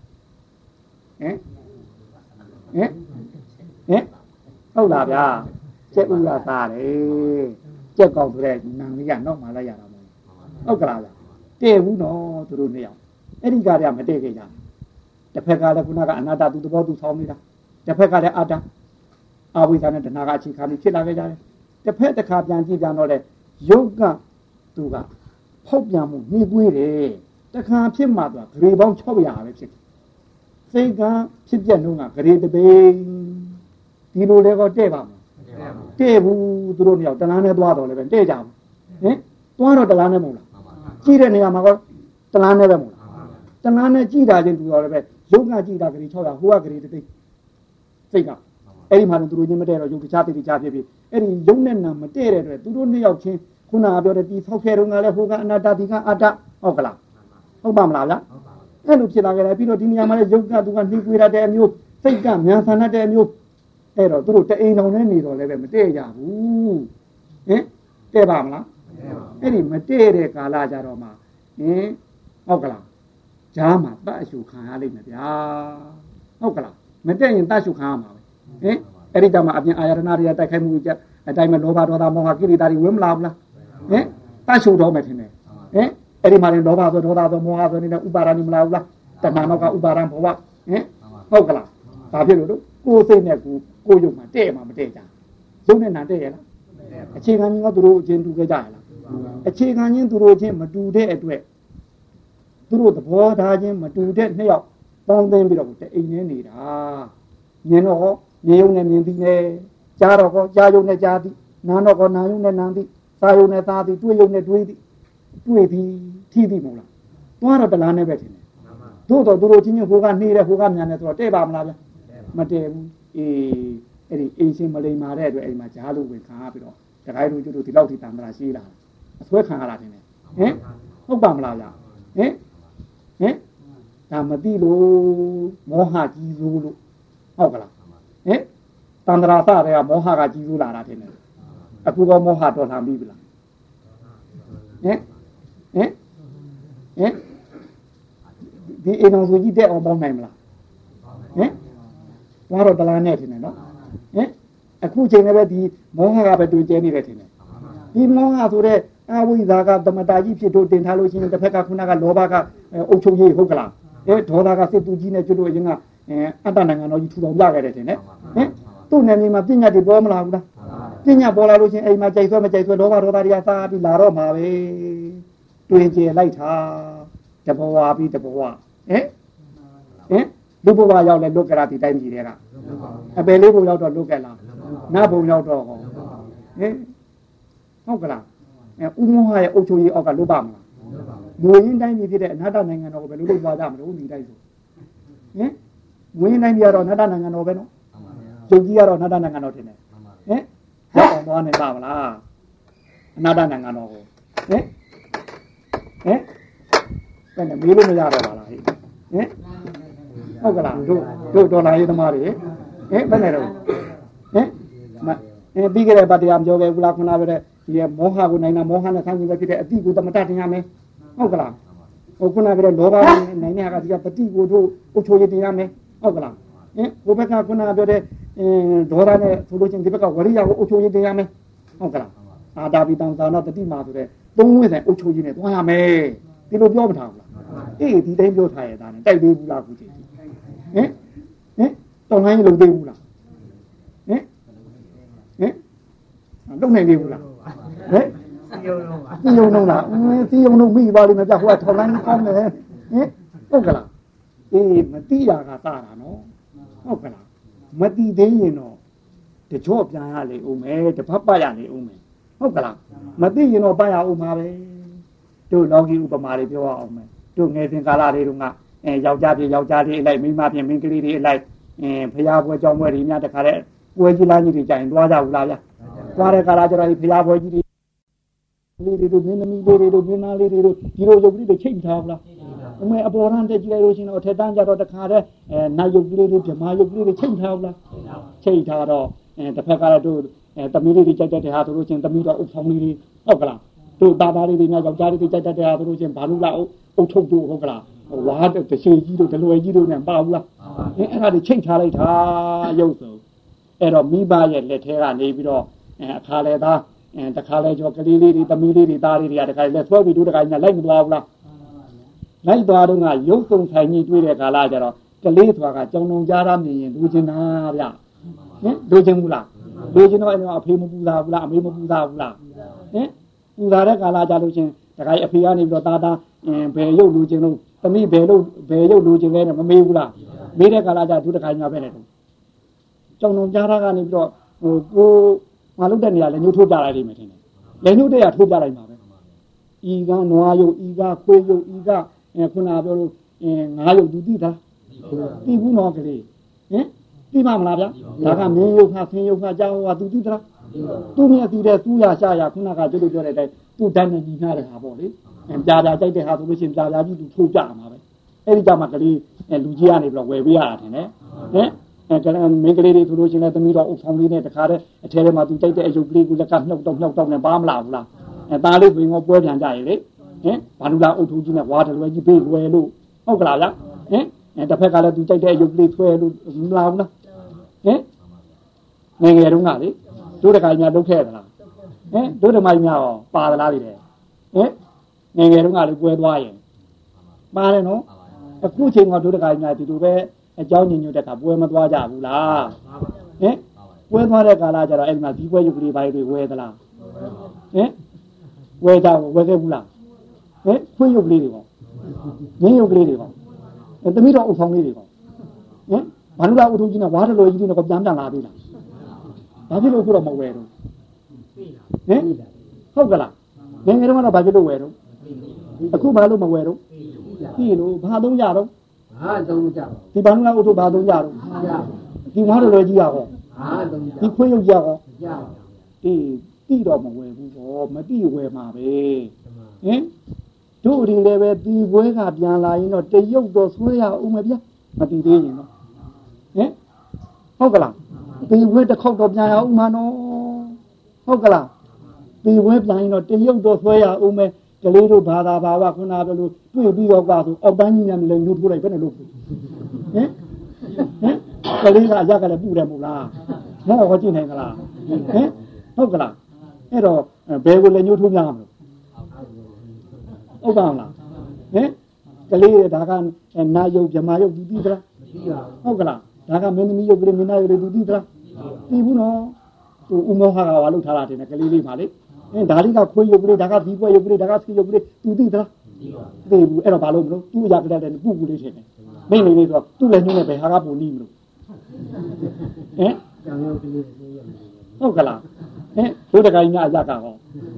ဟင်ဟင်ဟင်ဟုတ်လားဗျာကျက်ဥရသားတယ်ကျက်ကောက်ဆိုတဲ့နံလေးကနောက်မှလိုက်ရတာမဟုတ်ဟုတ်ကလားဗျာတဲ့ဘူးနော်သူတို့နှစ်ယောက်အဲ့ဒီကတည်းကမတဲ့ခဲ့ကြတစ်ဖက်ကလည်းခုနကအနာတ္တသူသဘောသူဆောင်းနေတာတစ်ဖက်ကလည်းအာတ္တအဝိဇ္ဇာနဲ့တဏှာကအခြေခံပြီးဖြစ်လာခဲ့ကြတယ်တစ်ဖက်တစ်ခါပြန်ကြည့်ပြန်တော့လေယုတ်ကသူကဖောက်ပြန်မှုနှီးကွေးတယ်တခါဖြစ်မှသူကဂရေပေါင်း၆ရာပဲဖြစ်တယ်စိတ်ကဖြစ်ပြနှုံးကဂရေတပိန်ဒီလိုလဲတော့တဲ့ပါမလားတဲ့ဘူးသူတို့နှစ်ယောက်တလားနဲ့သွားတော့လည်းပဲတဲ့ကြဘူးဟင်သွားတော့တလားနဲ့မဟုတ်လားကြည့်တဲ့နေရာမှာကတလားနဲ့ပဲမဟုတ်လားတလားနဲ့ကြည့်တာချင်းသူတော့လည်းပဲယုတ်ကကြည့်တာဂရေ၆ရာဟိုကဂရေတပိန်စိတ်ကအဲ့ဒီမှာသူတို့ချင်းမတဲ့တော့ယုတ်တခြားတိတိကျဖြစ်ဖြစ်အဲ့ဒီယုတ်နဲ့နာမတဲ့တဲ့အတွက်သူတို့နှစ်ယောက်ချင်းခုနကပြောတဲ့ဒီဆောက်ခဲတုန်းကလည်းဟိုကအနာတ္တဒီကအတ္တဟုတ်ကလားဟုတ်ပါမလားဗျအဲ့လိုဖြစ်လာကြတယ်ပြီးတော့ဒီနေရာမှာလည်းယုတ်ကသူကနှိကွေးရတဲ့အမျိုးစိတ်ကမြန်ဆန်တတ်တဲ့အမျိုးအဲ့တော့သူတို့တအိမ်တော်နဲ့နေတော့လည်းပဲမတည့်ကြဘူးဟင်တဲ့ပါမလားအဲ့ဒီမတည့်တဲ့ကာလကြတော့မှဟင်ဟုတ်ကလားဂျားမှာတတ်အရှုခံရလိမ့်မယ်ဗျာဟုတ်ကလားမတည့်ရင်တတ်ရှုခံရမှာပဲဟင်အဲ့ဒီတမှာအပြင်အာရဏတွေတိုက်ခိုက်မှုကြအတိုင်းမှာလောဘဒေါသမောဟကိလေသာတွေဝင်မလာဘူးလားဟင်တတ်ရှုတော့မယ်ထင်တယ်ဟင်အဲ့ဒီမှာလည်းလောဘဆိုဒေါသဆိုမောဟဆိုနေတဲ့ဥပါဒဏ်မလာဘူးလားတဏှာနောက်ကဥပါဒဏ်ဘဝဟင်ဟုတ်ကလားဒါဖြစ်လို့ကိုယ်စိတ်နဲ့ကိုကိုယုံမှာတဲ့မှာမတဲ့ကြယုံနဲ့နာတဲ့ရလားအခြေခံချင်းကသူတို့အချင်းတူကြကြရလားအခြေခံချင်းသူတို့ချင်းမတူတဲ့အတွက်သူတို့သဘောထားချင်းမတူတဲ့နှစ်ယောက်ပေါင်းသိမ်းပြီးတော့တအိမ်နဲ့နေတာမြင်တော့မြင်ယုံနဲ့မြင်ပြီးနေကြားတော့ကောကြားယုံနဲ့ကြားသည်နားတော့ကောနားယုံနဲ့နားသည်စားယုံနဲ့စားသည်တွေးယုံနဲ့တွေးသည်တွေ့သည်ထီးသည်မဟုတ်လားသွားတော့တလားနဲ့ပဲထင်တယ်သို့တော့သူတို့ချင်းချင်းဟိုကနှေးတယ်ဟိုကမြန်တယ်ဆိုတော့တဲ့ပါမလားဗျမတည့်ဘူးအေးအဲ့ဒီအိမ်ရှင်မလိမ္မာတဲ့အတွက်အိမ်မှာဂျားလို့ဝင်ခံရပြီးတော့တခါတို့ကျတို့ဒီလောက်ထိတန်တရာရှိလာအဆွဲခံရတာထင်တယ်ဟင်ဟုတ်ပါမလားဗျဟင်ဟင်ဒါမသိလို့မောဟကြီးစိုးလို့ဟုတ်ကလားဟင်တန်တရာစတဲ့ကမောဟကကြီးစိုးလာတာထင်တယ်အခုကမောဟတော်လှန်ပြီလားဟင်ဟင်ဟင်ဒီအိမ်တော်စုကြီးတဲ့အောင်ပေါင်းနိုင်မလားဟင်သွားတော့တလားနဲ့ထင်တယ်နော်ဟင်အခုချိန်လည်းပဲဒီမောဟကပဲတွေ့ကျဲနေတယ်ထင်တယ်ဒီမောဟဆိုတဲ့အဝိဇ္ဇာကသမတာကြီးဖြစ်တို့တင်ထားလို့ရှိရင်တစ်ဖက်ကခုနကလောဘကအုပ်ချုပ်ရေးဟုတ်ကလားအဲဒေါသကစစ်သူကြီးနဲ့ကျွတ်လို့ရင်ကအတ္တနိုင်ငံတော်ကြီးထူထောင်ပြခဲ့တယ်ထင်တယ်ဟင်သူ့နယ်မြေမှာပညာတွေပေါ်မလာဘူးလားပညာပေါ်လာလို့ရှိရင်အိမ်မှာကြိုက်ဆွဲမကြိုက်ဆွဲလောဘဒေါသတွေကစားပြီးလာတော့မှာပဲတွင်ကျဲလိုက်တာတဘဝပြီးတဘဝဟင်ဟင်လူဘဝရောက်လဲလွတ်ကြတာဒီတိုင်းကြီးတွေကအပယ်လေးဘုံရောက်တော့လွတ်ကြလားနတ်ဘုံရောက်တော့ဟောဟင်ဟုတ်ကလားအဲဥမောဟရဲ့အုပ်ချုပ်ရေးအောက်ကလွတ်ပါမလားငွေရင်းတိုင်းပြည်ဖြစ်တဲ့အနာတနိုင်ငံတော်ကိုဘယ်လိုလုပ်သွားကြမလို့ဒီတိုင်းဆိုဟင်ငွေရင်းတိုင်းပြည်ကတော့အနာတနိုင်ငံတော်ပဲနော်ယုတ်ကြီးကတော့အနာတနိုင်ငံတော်ထင်တယ်ဟင်ရောက်အောင်သွားနေပါမလားအနာတနိုင်ငံတော်ကိုဟင်ဟင်ဘယ်နဲ့မေးလို့မရတော့ပါလားဟင်ဟင်ဟုတ်ကလားတို့တို့ဒေါ်လာရေးသမားတွေဟင်ဘယ်နဲ့တော့ဟင်မအဲပြီးကြတဲ့ဗတ်တရားပြောခဲ့ဘူးလားခုနကပြောတဲ့ဒီမောဟကိုနိုင်တာမောဟနဲ့ဆန်းကျင်ပဲဖြစ်တဲ့အတိကိုသမတတင်ရမယ်ဟုတ်ကလားဟိုခုနကပြောတဲ့လောဘနိုင်တဲ့ဟာကဒီကပฏิကိုတို့အချိုးရတင်ရမယ်ဟုတ်ကလားဟင်ဟိုဘက်ကခုနကပြောတဲ့ဒေါရနဲ့ဆိုလို့ချင်းဒီဘက်ကဝရိယကိုအချိုးရတင်ရမယ်ဟုတ်ကလားအာတာပိတံသာနာတတိမာဆိုတဲ့သုံးဝိဆိုင်အချိုးရနဲ့တွားရမယ်ဒီလိုပြောမထားဘူးလားအေးဒီတိုင်းပြောထားရတာနဲ့တိုက်သေးဘူးလားခုချိန်ဟင်ဟင်တောင်းလိုင်းလုံသေးဘူးလားဟင်ဟင်လုံနိုင်သေးဘူးလားဟင်စီယုံလုံးပါစီယုံလုံးလားအင်းစီယုံလုံးမိပါလိမ့်မယ်ပြဟိုကထောင်းလိုင်းကောင်းတယ်ဟင်ဟုတ်ကလားအေးမတိတာကစတာနော်ဟုတ်ကလားမတိသေးရင်တော့တကြော့ပြန်ရလေဦးမယ်တပတ်ပတ်ရလေဦးမယ်ဟုတ်ကလားမသိရင်တော့ပတ်ရဦးမှာပဲတို့လောကီဥပမာတွေပြောရအောင်မယ်တို့ငယ်စဉ်ကာလတွေတုန်းကအဲယောက်ျားပြေယောက်ျားလေးအလိုက်မိန်းမပြေမိန်းကလေးတွေအလိုက်အင်းဖရာဘွယ်ကြောင်းဘွယ်တွေများတခါတည်းပွဲကြီးလားကြီးတွေကြရင်တွားကြဘူးလားဗျာတွားတဲ့ကာလကျတော့ဒီဖရာဘွယ်ကြီးတွေလေးတွေတို့မင်းသမီးလေးတွေတို့မင်းသားလေးတွေတို့ဒီလိုရုပ်ကလေးတွေချိန်ထားဘူးလားအမေအပေါ်ရန်တက်ကြည့်လိုက်လို့ရှိရင်တော့အထက်တန်းကြတော့တခါတည်းအဲနာယုတ်ကလေးတွေဗမာယုတ်ကလေးတွေချိန်ထားဘူးလားချိန်ထားတော့အဲတစ်ဖက်ကလည်းတို့အဲသမီးလေးတွေကြိုက်တဲ့ဟာတို့လို့ချင်းသမီးတော့အုပ်ဆောင်လေးတွေဟုတ်ကလားတို့သားသားလေးတွေများယောက်ျားလေးတွေကြိုက်တဲ့ဟာတို့လို့ချင်းဘာလို့လားအုပ်ထုတ်တို့ဟုတ်ကလားဝါတဲ့တရှိကြီးတို့တလွယ်ကြီးတို့နဲ့ပါဘူးလားအင်းအဲ့ဒါတွေချိန်ထားလိုက်တာရုပ်ဆိုအဲ့တော့မိဘရဲ့လက်ထဲကနေပြီးတော့အခါလဲသားတခါလဲကျော်ကလေးလေးတွေသမီးလေးတွေသားလေးတွေကတခါလဲဆွဲပြီးတို့တခါညလိုက်မသွားဘူးလားလိုက်သွားတော့ကရုပ်စုံဆိုင်ကြီးတွေ့တဲ့ကာလကျတော့ကလေးသွားကကြောင်လုံးကြားရမြင်ရင်လူကျင်တာဗျဟင်လူကျင်ဘူးလားလူကျင်တော့အဲ့တော့အဖေမပူတာဘူးလားအမေမပူတာဘူးလားဟင်ပူတာတဲ့ကာလကြလို့ချင်းတခါအဖေကနေပြီးတော့တာတာဘယ်ရုပ်လူကျင်လို့သမီးဘယ်လို့ဘယ်ရုပ်လူကျင်လဲမမေးဘူးလားမေးတဲ့ကာလကြတို့တခါညပဲလေတော့ကြောင်လုံးကြားရကနေပြီးတော့ဟိုကိုမလုပ်တဲ့နေရာလည်းညှို့ထိုးပြလိုက်လိမ့်မယ်ထင်တယ်လည်းညှို့တဲ့ရထိုးပြလိုက်မှာပဲဤကနွားရုပ်ဤကခွေးရုပ်ဤကခုနပြောလို့ငါးရုပ်သူသိတာသိဘူးနော်ကလေးဟင်သိမှမလားဗျာဒါကမင်းရုပ်ခါဆင်းရုပ်ခါကြောင်းဟောသူသိတာသူမြတ်သိတဲ့သူရရှာရခုနကကျွတ်ပြောတဲ့အတိုင်းသူတန်းနေကြီးနားတဲ့ဟာပေါ့လေပြာပြာကြိုက်တဲ့ဟာဆိုလို့ရှိရင်ပြာပြာကြီးသူထိုးပြမှာပဲအဲ့ဒီကြမှာကလေးလူကြီးကနေပြီးတော့ဝယ်ပေးရတာထင်တယ်ဟင်အဲကလည်းမင်းကလေးတွေဆိုလို့ရှိရင်လည်းသမီးတော်အုပ်ဆောင်လေးနဲ့တခါတည်းအထဲထဲမှာသူကြိုက်တဲ့အယုတ်ကလေးကိုလက်ကနှုတ်တော့နှုတ်တော့နဲ့ပါမလားဘူးလားအဲသားလေးဝင်တော့ပွဲပြန်ကြရလေဟင်ဘာလို့လားအုပ်ထုကြီးနဲ့ဝါတယ်လွယ်ကြီးပေးဝယ်လို့ဟုတ်ကလားဗျဟင်အဲတစ်ဖက်ကလည်းသူကြိုက်တဲ့အယုတ်ကလေးဆွဲလို့မလားဘူးလားဟင်ငယ်ငယ်တုန်းကလေတို့တခါညာလုပ်ခဲ့သလားဟင်တို့ဓမ္မကြီးများရောပါသလားဒီတဲ့ဟင်ငယ်ငယ်တုန်းကလေပွဲသွားရင်ပါတယ်နော်အခုချိန်ကတို့တခါညာဒီလိုပဲအเจ้าညညွတ်တဲ့ခါပွဲမသွားကြဘူးလားဟင်ပွဲသွားတဲ့ကာလကျတော့အဲ့ဒီမှာဒီပွဲရုပ်ကလေးပိုင်းတွေဝဲသလားဟင်ဝဲကြဝဲခဲ့ဘူးလားဟင်ခွေးရုပ်ကလေးတွေပေါ့ငင်းရုပ်ကလေးတွေပေါ့သမီးတော်အုပ်ဆောင်လေးတွေပေါ့ဟင်ဘာလို့လားအုပ်ထုကြီးနဲ့ဝါးတတော်ကြီးတွေနဲ့ပြန်ပြန်လာပြီလားဘာဖြစ်လို့ခုတော့မဝဲတော့ဟင်ဟုတ်ကလားငယ်ငယ်တုန်းကတော့ဘာဖြစ်လို့ဝဲတော့အခုဘာလို့မဝဲတော့ပြီလို့ဘာသုံးကြတော့ဟာသုံးကြပါဒီဘာလို့လဲအုတ်ထုတ်ဘာသုံးကြတော့ဒီငါတို့လည်းကြီးရဟောဟာသုံးကြဒီခွေးရုပ်ကြဟောကြပါအေးတိတော့မဝယ်ဘူးပေါ့မတိဝယ်မှာပဲဟင်တို့ဒီလည်းပဲဒီပွဲကပြန်လာရင်တော့တရုပ်တော့ဆွဲရအောင်မဗျမတိသေးရင်တော့ဟင်ဟုတ်ကလားဒီပွဲတစ်ခေါက်တော့ပြန်ရအောင်မနော်ဟုတ်ကလားဒီပွဲပြန်ရင်တော့တရုပ်တော့ဆွဲရအောင်မယ်ကလေးတို့ဘာသာဘာဝခုနကလို့တွေ့ပြီးတော့ကဆိုအောက်တန်းကြီးများလည်းညှို့ထိုးလိုက်ဘယ်နဲ့လို့ဟင်ဟင်ကလေးကအရကလည်းပူတယ်မို့လားငါ့ဟောကြည့်နိုင်ကလားဟင်ဟုတ်ကလားအဲ့တော့ဘယ်ကိုလည်းညှို့ထိုးများမလို့ဟုတ်ပါမလားဟင်ကလေးဒါကနာယုတ်ဗမာယုတ်သူသိသလားဟုတ်ကလားဒါကမင်းသမီးယုတ်ကလေးမင်းနာယုတ်သူသိသလားသိဘူးနော်သူဥမောဟကဝါလို့ထားတာတင်တယ်ကလေးလေးပါလေအင်းဒါလေးကခွေးရုပ်ကလေးဒါကဒီပွဲရုပ်ကလေးဒါကဆီရုပ်ကလေးသူသိသလားသိဘူးအဲ့တော့ဘာလို့မလို့သူ့ရကြတဲ့ပူပူလေးထင်တယ်မိနေလေးဆိုတော့သူ့လည်းညှို့နေပဲဟာကပူနီးမလို့ဟင်ကြောင်ရုပ်ကလေးဟုတ်ကလားဟင်ဒုဒကကြီးများအရကဟောဟင်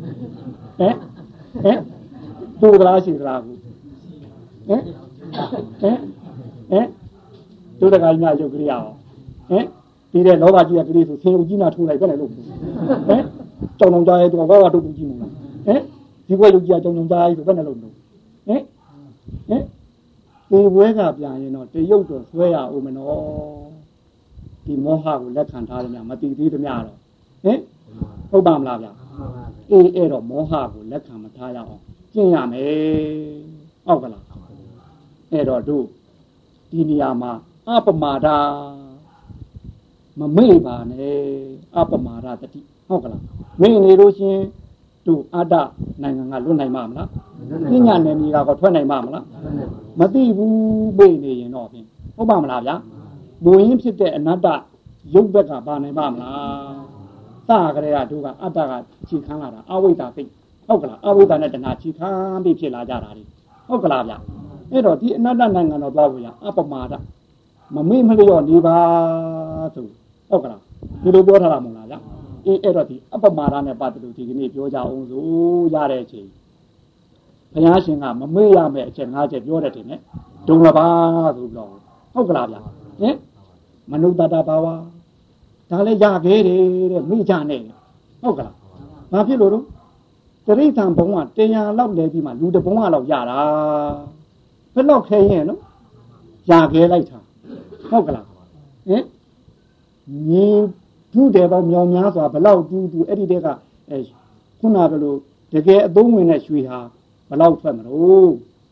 ဟင်သူကလားရှိသလားကိုဟင်ဟင်ဟင်ဒုဒကကြီးများရုပ်ကလေးရအောင်ဟင်ဒီတဲ့လောဘကြီးကကလေးဆိုဆင်းရုပ်ကြီးနာထိုးလိုက်ပဲလေလို့ဟင်ကြောင်ကြောင်ကြားရဲသူကဘာဝတုတ်ကြည့်မို့လားဟင်ဒီဘွဲရုပ်ကြီးကကြောင်ကြောင်ကြားရဲဆိုဘယ်နဲ့လို့လို့ဟင်ဟင်ဒီဘွဲကပြန်ရင်တော့တရုပ်တော့ဆွဲရအောင်မနော်ဒီမောဟကိုလက်ခံထားတယ်များမတိသေးသမျှတော့ဟင်ဟုတ်ပါမလားဗျာအေးအဲ့တော့မောဟကိုလက်ခံမထားရအောင်ကျင့်ရမယ်ဟုတ်ကလားအဲ့တော့တို့ဒီနေရာမှာအပမာဒမမေ့ပါနဲ့အပမာဒတတိဟုတ်ကလားမင်းနေလို့ရှင်တို့အတ္တနိုင်ငံကလွတ်နိုင်မှာမလားပညာနယ်မြေကတော့ထွက်နိုင်မှာမလားမသိဘူးပြေးနေရင်တော့ဖြင့်ဟုတ်ပါမလားဗျာဘုံရင်းဖြစ်တဲ့အနတ္တရုပ်ဘက်ကပါနိုင်မှာမလားသာကလေးကတို့ကအတ္တကခြိခန်းလာတာအဝိဇ္ဇာသိဟုတ်ကလားအဝိဇ္ဇာနဲ့တဏှာခြိခန်းပြီးဖြစ်လာကြတာလေဟုတ်ကလားဗျာအဲ့တော့ဒီအနတ္တနိုင်ငံတော့သွားဖို့ရအပမာဒမမေ့မလျော့နေပါဆိုဟုတ်ကလားဒီလိုပြောထားတာမဟုတ်လားဗျာအေးအဲ့တော့ဒီအပမာဒနဲ့ပတ်သက်လို့ဒီကနေ့ပြောကြအောင်ဆိုရတဲ့အချိန်ဘုရားရှင်ကမမေ့ရမယ့်အချက်၅ချက်ပြောတယ်ထင်တယ်ဒုံလပါဆိုပြီးတော့ဟုတ်ကလားဗျာဟင်မနုဿတဘာဝဒါလည်းရခဲ့တယ်တဲ့မိကြနဲ့ဟုတ်ကလားဘာဖြစ်လို့တော့တရိษံဘုံကတရားလောက်လဲပြီးမှလူတဘုံကလောက်ရတာဘယ်လောက်ခဲရင်နော်ရခဲ့လိုက်တာဟုတ်ကလားဟင်ညီဒုတယ်ပေါင်းမြောင်များစွာဘလောက်တူတူအဲ့ဒီတဲကအဲခုနကလို့တကယ်အသုံးဝင်တဲ့ရွှေဟာဘလောက်ထွက်မလို့ဟ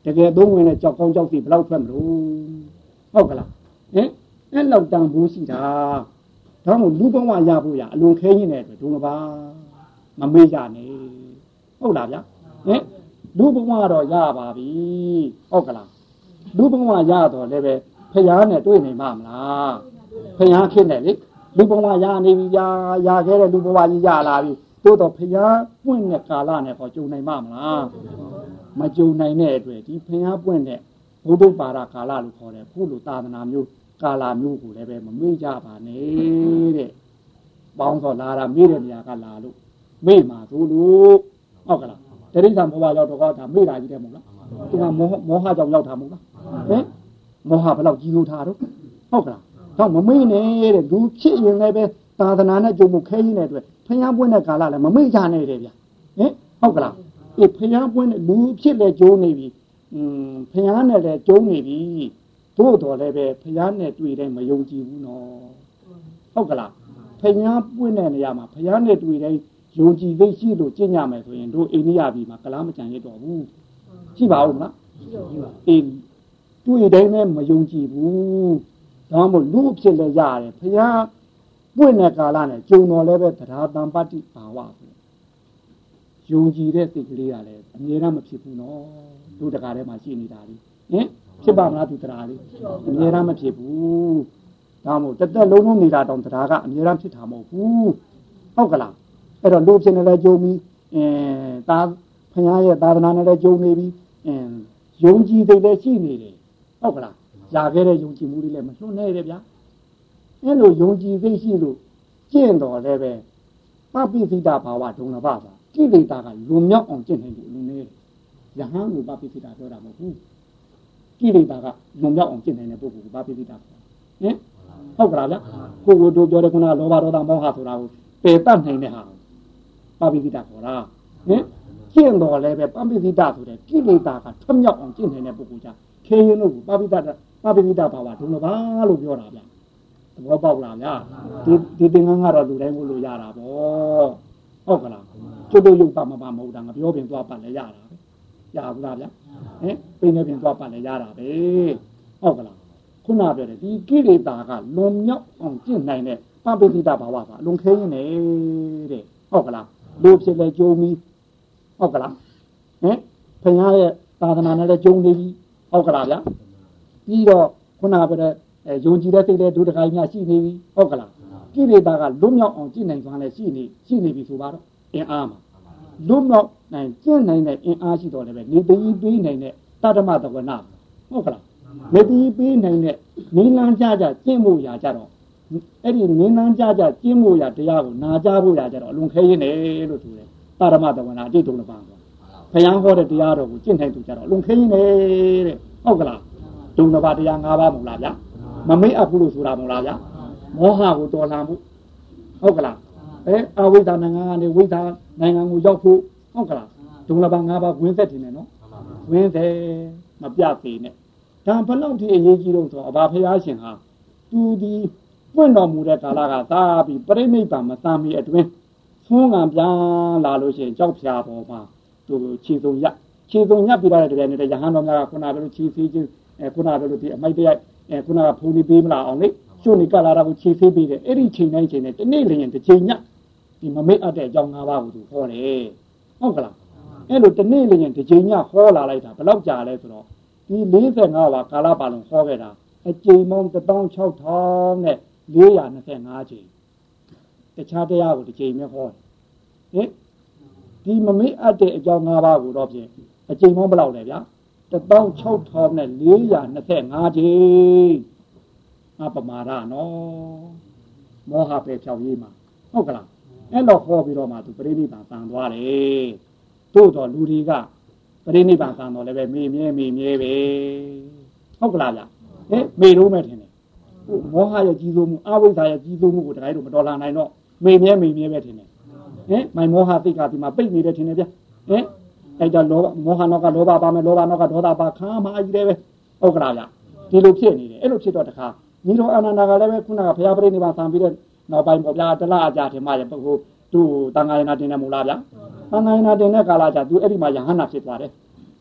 တကယ်သုံးဝင်တဲ့ကြောက်ကောင်းကြောက်စီဘယ်လောက်ထွက်မလို့ဟုတ်ကလားဟင်အဲ့လောက်တန်ဖိုးရှိတာဒါမှမဟုတ်လူဘဝရဖို့ရအလွန်ခဲရင်းတဲ့အတွက်ဒုံပါမမေ့ကြနဲ့ဟုတ်လားဗျာဟင်လူဘဝတော့ရပါပြီဟုတ်ကလားလူဘဝရတော့လည်းပဲဖျားနဲ့တွေ့နေမှာမလားဖျားဖြစ်နေလေလူဘဝရနေပြီဗျာရခဲ့တဲ့လူဘဝကြီးရလာပြီတိုးတော့ဖျားပွင့်တဲ့ကာလနဲ့ဟောကြုံနိုင်မှာမလားမကြုံနိုင်တဲ့အတွက်ဒီဖျားပွင့်တဲ့ဘုဒ္ဓပါရကာလလို့ခေါ်တယ်ခုလိုသာသနာမျိုးကာလမျိုးကိုလည်းပဲမမေ့ကြပါနဲ့တဲ့ပေါင်းတော့လာတာမေ့တဲ့နေရာကလာလို့မေ့မှာသို့လို့ဟုတ်ကလားတရိစ္ဆာန်ဘဝရောက်တော့ကဒါမေ့တာကြီးတယ်မဟုတ်လားသူကမောမောဟကြောင့်ရောက်တာမဟုတ်လားဟင်မောဟဘယ်လောက်ကြီးလို့ထားတော့ဟုတ်ကလားတော့မမေ့နဲ့တဲ့လူဖြစ်ရင်လည်းပဲသာသနာနဲ့ကြုံမှုခဲရင်းတဲ့အတွက်ဖျားပွင့်တဲ့ကာလလည်းမမေ့ကြနဲ့တဲ့ဗျဟင်ဟုတ်ကလားအေးဖျားပွင့်တဲ့လူဖြစ်လည်းကျိုးနေပြီอืมဖျားနဲ့လည်းကျုံနေပြီသို့တော်လည်းပဲဖျားနဲ့တွေ့တိုင်းမယုံကြည်ဘူးနော်ဟုတ်ကလားဖျားပွင့်တဲ့နေရာမှာဖျားနဲ့တွေ့တိုင်းယုံကြည်သိရှိလို့ကျင့်ကြမယ်ဆိုရင်တို့အိန္ဒိယပြည်မှာကလားမကြံရတော့ဘူးရှိပါဦးမလားရှိပါအေးတွေ့တိုင်းလည်းမယုံကြည်ဘူးဒါမှမဟုတ်လူဖြစ်လည်းရတယ်ဖျားပွင့်တဲ့ကာလနဲ့ကျုံတော်လည်းပဲတရားတံပတ္တိဘာဝဆိုယုံကြည်တဲ့စိတ်ကလေးကလည်းအမြဲတမ်းမဖြစ်ဘူးနော်တို့တကားထဲမှာရှိနေတာလေဟင်ဖြစ်ပါမလားသူတရားလေးအမြဲတမ်းမဖြစ်ဘူးဒါမှမဟုတ်တက်တက်လုံးလုံးနေတာတောင်တရားကအမြဲတမ်းဖြစ်တာမဟုတ်ဘူးဟုတ်ကလားအဲ့တော့လူဖြစ်နေလဲကြုံပြီးအဲသာဖခင်ရဲ့သာသနာနဲ့လည်းကြုံနေပြီးအဲယုံကြည်စိတ်လည်းရှိနေတယ်ဟုတ်ကလားຢာခဲ့တဲ့ယုံကြည်မှုတွေလည်းမလွတ်နဲ့တယ်ဗျာအဲ့လိုယုံကြည်စိတ်ရှိလို့ကျင့်တော်လည်းပဲပပိစိတဘာဝဒုံလဘပါကိလေသာကလွန်မြောက်အောင်ကျင့်နိုင်တယ်လူနေတယ်ယဟန်ကိုပပိစိတပြောတာမဟုတ်ဘူးကိလေသာကလွန်မြောက်အောင်ကျင့်နိုင်တဲ့ပုဂ္ဂိုလ်ကိုပပိစိတဟင်ဟုတ်ကလားဗျကိုကိုတို့ပြောတဲ့ခုနကလောဘဒေါသမောဟဆိုတာကိုပယ်တတ်နိုင်တဲ့ဟာပပိစိတခေါ်တာဟင်ကျင့်တော်လည်းပဲပပိစိတဆိုတဲ့ကိလေသာကထွတ်မြောက်အောင်ကျင့်နိုင်တဲ့ပုဂ္ဂိုလ်ကြခေရင်တို့ကိုပပိစိတပပိစိတဘာဝဒုံလဘလို့ပြောတာဗျသဘောပေါက်လားဗျဒီဒီသင်္ကန်းကတော့လူတိုင်းကိုလို့ရတာပေါ့ဟုတ်ကလားကျွတ်တို့ရုပ်ပါမပါမဟုတ်တာငါပြောပြင်သွားပတ်လဲရတာပဲရဘူးလားဗျဟင်ပိနေပြင်သွားပတ်လဲရတာပဲဟုတ်ကလားခုနပြောတယ်ဒီကိလေသာကလွန်မြောက်အောင်ကျင့်နိုင်တဲ့ပပိစိတဘာဝကအလွန်ခဲရင်းနေတဲ့ဟုတ်ကလားလူဖြစ်လဲကြုံပြီးဟုတ်ကလားဟင်ဖခင်ရဲ့သာသနာနဲ့လည်းကြုံနေပြီဟုတ်ကလားဗျပြီးတော့ခုနပြောတဲ့အဲယုံကြည်တဲ့စိတ်တဲ့ဒုဒကာကြီးများရှိနေပြီဟုတ်ကလားကိလေသာကလွတ်မြောက်အောင်ကျင့်နိုင်စွာလည်းရှိနေရှိနေပြီဆိုပါတော့အင်အားမှာလွတ်မြောက်နိုင်ကျင့်နိုင်တဲ့အင်အားရှိတော့လည်းပဲနေတိပေးနိုင်တဲ့တတ္တမတဝနာဟုတ်ကလားနေတိပေးနိုင်တဲ့နေလန်းကြကြကျင့်မှုရာကြတော့အဲ့ဒီနေလန်းကြကြကျင့်မှုရာတရားကိုနာကြဖို့ရာကြတော့အလွန်ခဲရင်းတယ်လို့ဆိုတယ်တတ္တမတဝနာအတိတ်တုံးလည်းပါတော့ဘုရားဟောတဲ့တရားတော်ကိုကျင့်နိုင်သူကြတော့အလွန်ခဲရင်းတယ်တဲ့ဟုတ်ကလားဒုံတစ်ပါးတရား၅ပါးမဟုတ်လားဗျာမမေ့အပ်ဘူးလို့ဆိုတာမဟုတ်လားဗျာမောဟကိုတော်လှန်မှုဟုတ်ကလားအဲအဝိဇ္ဇာနိုင်ငံကနေဝိဇ္ဇာနိုင်ငံကိုရောက်ဖို့ဟုတ်ကလားဒုံလဘ၅ပါးဝင်သက်တယ်နော်ဝင်သက်မပြသေးနဲ့ဒါဘလောက်ထိအရေးကြီးတော့ဆိုတော့အဘာဖျားရှင်ဟာသူဒီပွင့်တော်မူတဲ့ကာလကသာပြီးပြိဋိဘံမသာမီအတွင်းသွန်းငံပြန်လာလို့ရှိရင်ကြောက်ဖြာပေါ်မှာသူခြေစုံရခြေစုံညပ်ပြီးတော့တကယ်နဲ့ရဟန်းတော်များကခုနကပြောလို့ခြေဖေးချင်းအဲခုနကပြောလို့ဒီအမိုက်တရိုက်အဲခုနကဖုန်ပြီးပေးမလားအောင်လေကျွတ်နေကလာတာကိုခြေဖေးပေးတယ်အဲ့ဒီချိန်တိုင်းချိန်နဲ့တနေ့လျင်တစ်ချိန်ညဒီမမေ့အပ်တဲ့အကြောင်း၅ပါးကိုသူဟောတယ်ဟုတ်ကလားအဲ့လိုတနေ့လျင်တစ်ချိန်ညဟောလာလိုက်တာဘယ်လောက်ကြာလဲဆိုတော့ဒီ၄၅ပါးကာလပါလုံးဟောခဲ့တာအချိန်ပေါင်းတစ်သောင်း၆ထောင်နဲ့၄ရာ၂၅ချိန်တခြားတရားကိုတစ်ချိန်ပဲဟောဟင်ဒီမမေ့အပ်တဲ့အကြောင်း၅ပါးကိုတော့ဖြင့်အချိန်ပေါင်းဘယ်လောက်လဲဗျာတစ်သောင်း၆ထောင်နဲ့၄ရာ၂၅ချိန်အပမာရနော်မောဟပဲဖြောက်ရေးမှာဟုတ်ကလားအဲ့တော့ဟောပြီးတော့မှသူပြိဋိဘံသံသွားတယ်တို့တော့လူတွေကပြိဋိဘံသံတော့လည်းပဲမေမြဲမေမြဲပဲဟုတ်ကလားဗျဟဲ့မေလို့မဲ့ထင်တယ်မောဟရဲ့ကြီးစိုးမှုအဝိဇ္ဇာရဲ့ကြီးစိုးမှုကိုတခါတို့မတော်လာနိုင်တော့မေမြဲမေမြဲပဲထင်တယ်ဟင်မိုင်မောဟသိက္ခာဒီမှာပိတ်နေတယ်ထင်တယ်ဗျဟင်အဲ့ဒါလောဘမောဟနောက်ကလောဘပါမယ်လောဘနောက်ကဒေါသပါခါမှအကြီးတယ်ပဲဟုတ်ကလားဗျဒီလိုဖြစ်နေတယ်အဲ့လိုဖြစ်တော့တခါညီတော်အာနန္ဒာကလည်းပဲခုနကဘုရားပြိဋိဘံသံပြီးတဲ့နောက်ပိုင်းပေါ့ဗျာတလားအကြထင်မှရပုဂ္ဂိုလ်သူ့တန်ခါရဏတင်တယ်မို့လားဗျာတန်ခါရဏတင်တဲ့ကာလကျသူအဲ့ဒီမှာယဟန္တာဖြစ်သွားတယ်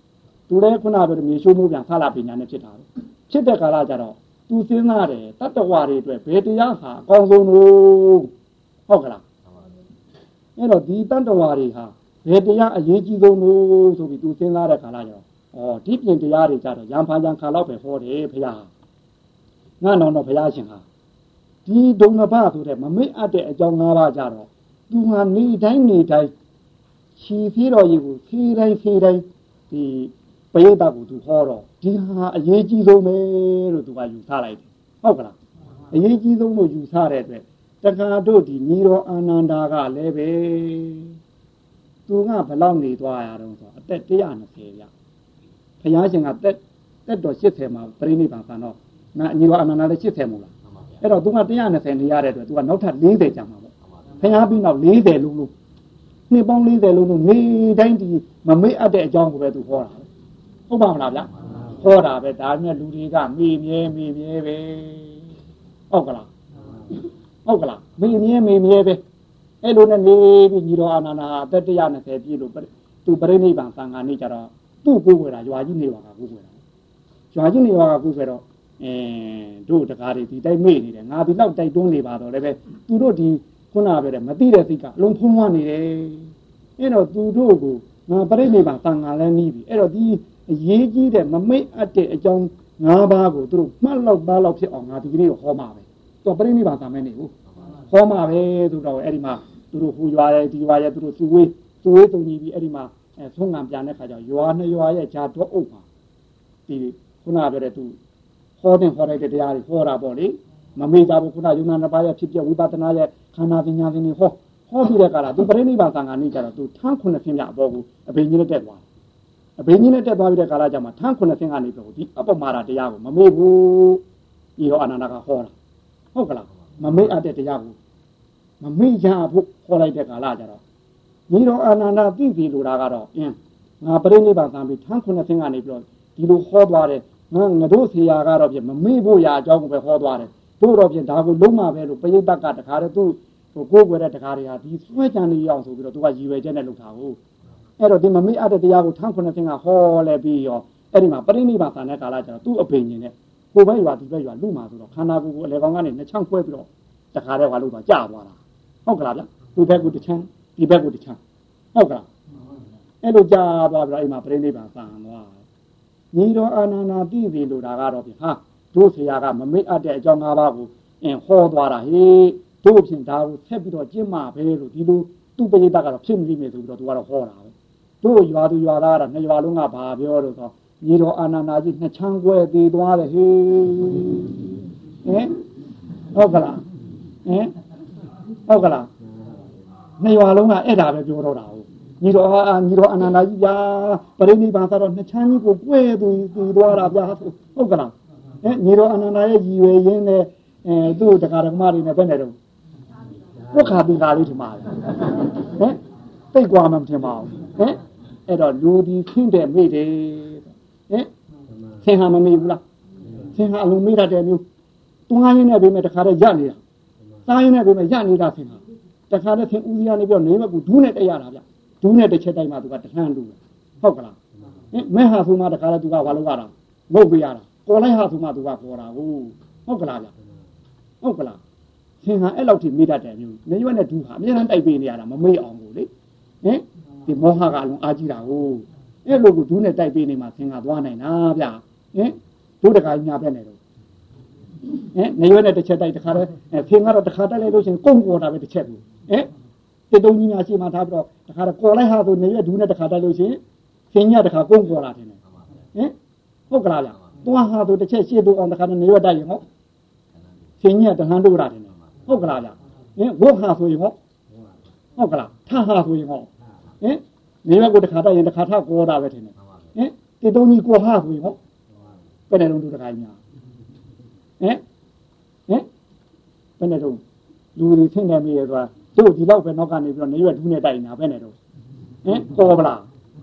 သူလည်းခုနကပြောတဲ့မြေရှိုးမှုပြန်ဆလာပညာနဲ့ဖြစ်တာပဲဖြစ်တဲ့ကာလကြတော့သူစဉ်းစားတယ်တတ္တဝါတွေအတွက်ဘယ်တရားဟာအကောင်းဆုံးလို့ဟုတ်ကလားအဲ့တော့ဒီတတ္တဝါတွေဟာဘယ်တရားအရေးကြီးဆုံးလို့ဆိုပြီးသူစဉ်းစားတဲ့ကာလကြတော့ဩဒီပြင်တရားတွေကြတော့ရံဖာရံခါတော့ပဲဟောတယ်ဘုရားငါတော်တော်ဘုရားရှင်ဟာဒီဒုံနဘဆိုတဲ့မမေ့အပ်တဲ့အကြောင်း၅ပါးကြတော့သူဟာနေတိုင်းနေတိုင်းခြီးသေးတော်ကြီးကိုဖြေးတိုင်းဖြေးတိုင်းဒီပရိသတ်ကိုသူဟောတော့ဒီဟာအရေးကြီးဆုံးပဲလို့သူကယူဆလိုက်တယ်ဟုတ်ကလားအရေးကြီးဆုံးလို့ယူဆတဲ့အတွက်တခါတို့ဒီညီတော်အာနန္ဒာကလည်းပဲသူကဘယ်လောက်နေသွားရတော့ဆိုအသက်၁၂၀ပြဘုရားရှင်ကတက်တက်တော်၈၀မှာပြိဋိဘံဆန်တော့နာညီတော်အာနန္ဒာလည်း၈၀မို့လားအဲ့တော့သူက၁၂၀နေရတဲ့အတွက်သူကနောက်ထပ်၄၀ကြာမှာပေါ့ဘုရားပြီးနောက်၄၀လုံးလုံးနှစ်ပေါင်း၄၀လုံးလုံးနေတိုင်းဒီမမေ့အပ်တဲ့အကြောင်းကိုပဲသူဟောတာဟုတ်ပါမလားဗျာဟောတာပဲဒါနဲ့လူတွေကမေ့မြဲမေ့မြဲပဲဟုတ်ကလားဟုတ်ကလားမေ့မြဲမေ့မြဲပဲအဲ့လိုနဲ့နေပြီးညီတော်အာနန္ဒာအသက်၁၂၀ပြည့်လို့သူပြိဋိဘံသံဃာနေကြတော့သူ့ကိုယ်ွယ်တာရွာကြီးနေပါကကိုယ်ွယ်တာရွာကြီးနေပါကကိုယ်ွယ်တော့အဲတို့တကားတွေဒီတိုက်မေ့နေတယ်ငါဒီလောက်တိုက်တွန်းနေပါတော့လည်းပဲသူတို့ဒီခုနပြောတယ်မသိတဲ့စိတ်ကအလုံးဖုံးလွှမ်းနေတယ်အဲ့တော့သူတို့ကိုငါပြိဋိဘံသံဃာလည်းနီးပြီအဲ့တော့ဒီအရေးကြီးတဲ့မမိတ်အပ်တဲ့အကြောင်း၅ပါးကိုသူတို့မှတ်လောက်သားလောက်ဖြစ်အောင်ငါဒီကနေ့ကိုဟောမှာပဲသူပြိဋိဘံသံမဲနေဘူးဟောမှာပဲသူတော့အဲ့ဒီမှာသူတို့ဟူရွာရဲ့ဒီရွာရဲ့သူတို့သူဝေးသူဝေးတုံကြီးပြီးအဲ့ဒီမှာအဲဆုံးငံပြန်တဲ့ခါကျရွာနှစ်ရွာရဲ့ဂျာတော့အုပ်မှာဒီခုနပြောတဲ့သူဟောတဲ့ဟောတဲ့တရားတွေဟောတာပေါ့လေမမေ့ကြဘူးခုနယုံနာနှစ်ပါးရဲ့ဖြစ်ပြဝိပဿနာရဲ့ခန္ဓာပညာရှင်တွေဟောဟောပြီးတဲ့ကာလသူပြိဋိဘံသံဃာနေကြတော့သူထန်းခုနှစ်ဆင်းပြအပေါ်ကိုအဘိညာဉ်နဲ့တက်သွားအဘိညာဉ်နဲ့တက်သွားပြီးတဲ့ကာလကျမှထန်းခုနှစ်ဆင်းကနေပြီးဒီအပမာဒတရားကိုမမေ့ဘူးဒီတော့အာနန္ဒာကဟောတာဟုတ်ကလားမမေ့အပ်တဲ့တရားကိုမမေ့ရဖို့ဟောလိုက်တဲ့ကာလကျတော့ညီတော်အာနန္ဒာသိပြီလို့တာကတော့အင်းငါပြိဋိဘံသံပြီးထန်းခုနှစ်ဆင်းကနေပြီးတော့ဒီလိုဟောသွားတယ်ငါငါတို့ဆရာကတော့ပြင်မမေ့ဖို့ရာအကြောင်းကိုပဲဟောသွားတယ်တို့တော့ပြင်ဒါကိုလုံးမပဲလို့ပရိသတ်ကတခါတည်းသူ့ဟိုကိုယ်ွယ်တဲ့တခါတည်းဟာဒီဆွဲကြံနေရအောင်ဆိုပြီးတော့သူကရည်ရွယ်ချက်နဲ့လုပ်တာကိုအဲ့တော့ဒီမမေ့အပ်တဲ့တရားကိုထန်းခုနှစ်ဆင်းကဟောလဲပြီးရောအဲ့ဒီမှာပြိဋိဘံသံတဲ့ကာလကျတော့သူ့အပင်ရှင်နဲ့ကိုယ်ပဲရွာဒီပဲရွာလူမှာဆိုတော့ခန္ဓာကိုယ်ကိုအလေကောင်ကနေနှစ်ချောင်းခွဲပြီးတော့တခါတည်းကလို့တော့ကြာသွားတာဟုတ်ကလားဗျဒီဘက်ကတစ်ချမ်းဒီဘက်ကတစ်ချမ်းဟုတ်ကလားအဲ့လိုကြာသွားပြီးတော့အိမ်မှာပြိဋိဘံသံသွားညီတော်အာနန္ဒာသိပြီလို့ဒါကတော့ပြင်ဟာတို့ဆရာကမမေ့အပ်တဲ့အကြောင်း၅ပါးကိုအင်းဟောသွားတာဟေးတို့ဖြင့်ဒါကိုဆက်ပြီးတော့ကျင့်မှာပဲလို့ဒီလိုသူ့ပရိသတ်ကတော့ဖြစ်နေပြီဆိုပြီးတော့သူကတော့ဟောတာပဲတို့ရွာသူရွာသားကတော့နှစ်ရွာလုံးကဘာပြောလို့ဆိုညီတော်အာနန္ဒာကြီးနှစ်ချမ်းခွဲသေးသွားတယ်ဟေးဟင်ဟုတ်ကလားဟင်ဟုတ်ကလားနှစ်ရွာလုံးကအဲ့ဒါပဲပြောတော့တာဟုတ်ညီတော်အာညီတော်အာနန္ဒာကြီးဗျာပရိနိဗ္ဗာန်တော့နှစ်ချမ်းကြီးကိုကွဲသူသူသွားတာဗျာဟုတ်ကလားဟင်ညီတော်အာနန္ဒာရဲ့ရည်ရွယ်ရင်းနဲ့အဲသူ့တက္ကရာမတွေနဲ့ဘယ်နဲ့တော့ဘုခါပင်ကားလေးထင်ပါလေဟင်တိတ်ကွာမှမထင်ပါဘူးဟင်အဲ့တော့လူဒီခင်းတဲ့မိတယ်ဟင်ဆင်ဟာမမေ့ဘူးလားဆင်ဟာအလုံးမေ့တတ်တယ်မျိုးတွားရင်းနဲ့ပဲတခါတည်းရနေတာစားရင်းနဲ့ပဲရနေတာဆင်ဟာတခါတည်းဆင်ဦးစီးရနေပြောနေမကူဒူးနဲ့တက်ရတာဗျဒူးနဲ့တစ်ချက်တိုက်မှသူကတခန်းလူဟုတ်ကလားဟင်မဲဟာဆိုမှတခါတည်းသူကဘာလုပ်ရတာငုတ်ပြရတာပေါ်လိုက်ဟာဆိုမှသူကပေါ်တာဟုတ်ဟုတ်ကလားဗျဟုတ်ကလားဆင်ဟာအဲ့လောက်ထိမေ့တတ်တယ်မျိုးနေရွက်နဲ့ဒူးဟာအများနဲ့တိုက်ပေးနေရတာမမေ့အောင်ဘူးလေဟင်ဒီမောဟကအလုံးအားကြီးတာဟုတ်အဲ့လိုကိုဒူးနဲ့တိုက်ပေးနေမှဆင်ဟာသွားနိုင်တာဗျဟင်ဒုတခါညာပဲနေတော့ဟင်နေရွက်နဲ့တစ်ချက်တိုက်တခါတည်းဆင်ကတော့တခါတိုက်လိုက်လို့ရှင်ကုန်းပေါ်တာပဲတစ်ချက်ဘူးဟင်တေတုံကြီးများရှိမှထားပြီးတော့တခါတော့ကော်လိုက်ဟာဆိုနေရွက်ဒူးနဲ့တခါတိုက်လို့ရှင်ဆင်ညတခါကုန်းပေါ်လာတယ်ဟင်ဟုတ်ကလားဗျသွားဟာဆိုတစ်ချက်ရှေ့တို့အောင်တခါတော့နေရွက်တိုက်ရင်ဟောဆင်ညတဟန်တို့လာတယ်ဟုတ်ကလားဗျဟင်ဝုတ်ဟာဆိုရင်ဟောဟုတ်ကလားထဟာဆိုရင်ဟောဟင်နေရွက်ကိုတခါတိုက်ရင်တခါထကောတာပဲထင်တယ်ဟင်တေတုံကြီးကိုဟာဆိုရင်ဟောဘယ်နဲ့လုံးတို့တခါညာဟင်ဟင်ဘယ်နဲ့တော့လူတွေထင်တယ်မြေဆိုတာတို့ဒီလောက်ပဲနောက်ကနေပြီးတော့နေရွက်ဒူးနဲ့တိုက်နေတာဘယ်နဲ့တော့ဟင်ပေါ်ပလား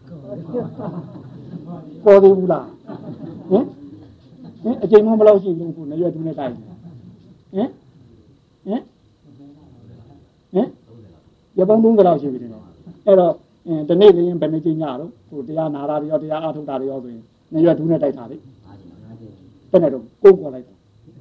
ပေါ်သေးဘူးလားဟင်ဟင်အချိန်မှမလောက်ရှိဘူးကိုနေရွက်ဒူးနဲ့တိုက်နေတာဟင်ဟင်ဟင်ရပောင်းသုံးလောက်ရှိပြီတဲ့အဲ့တော့အင်းဒီနေ့လည်းဘယ်နှချင်းညတော့ဟိုတရားနာတာတွေရောတရားအထုတ်တာတွေရောဆိုရင်နေရွက်ဒူးနဲ့တိုက်တာလေဘယ်နဲ့တော့ကိုယ်ခေါ်လိုက်တာ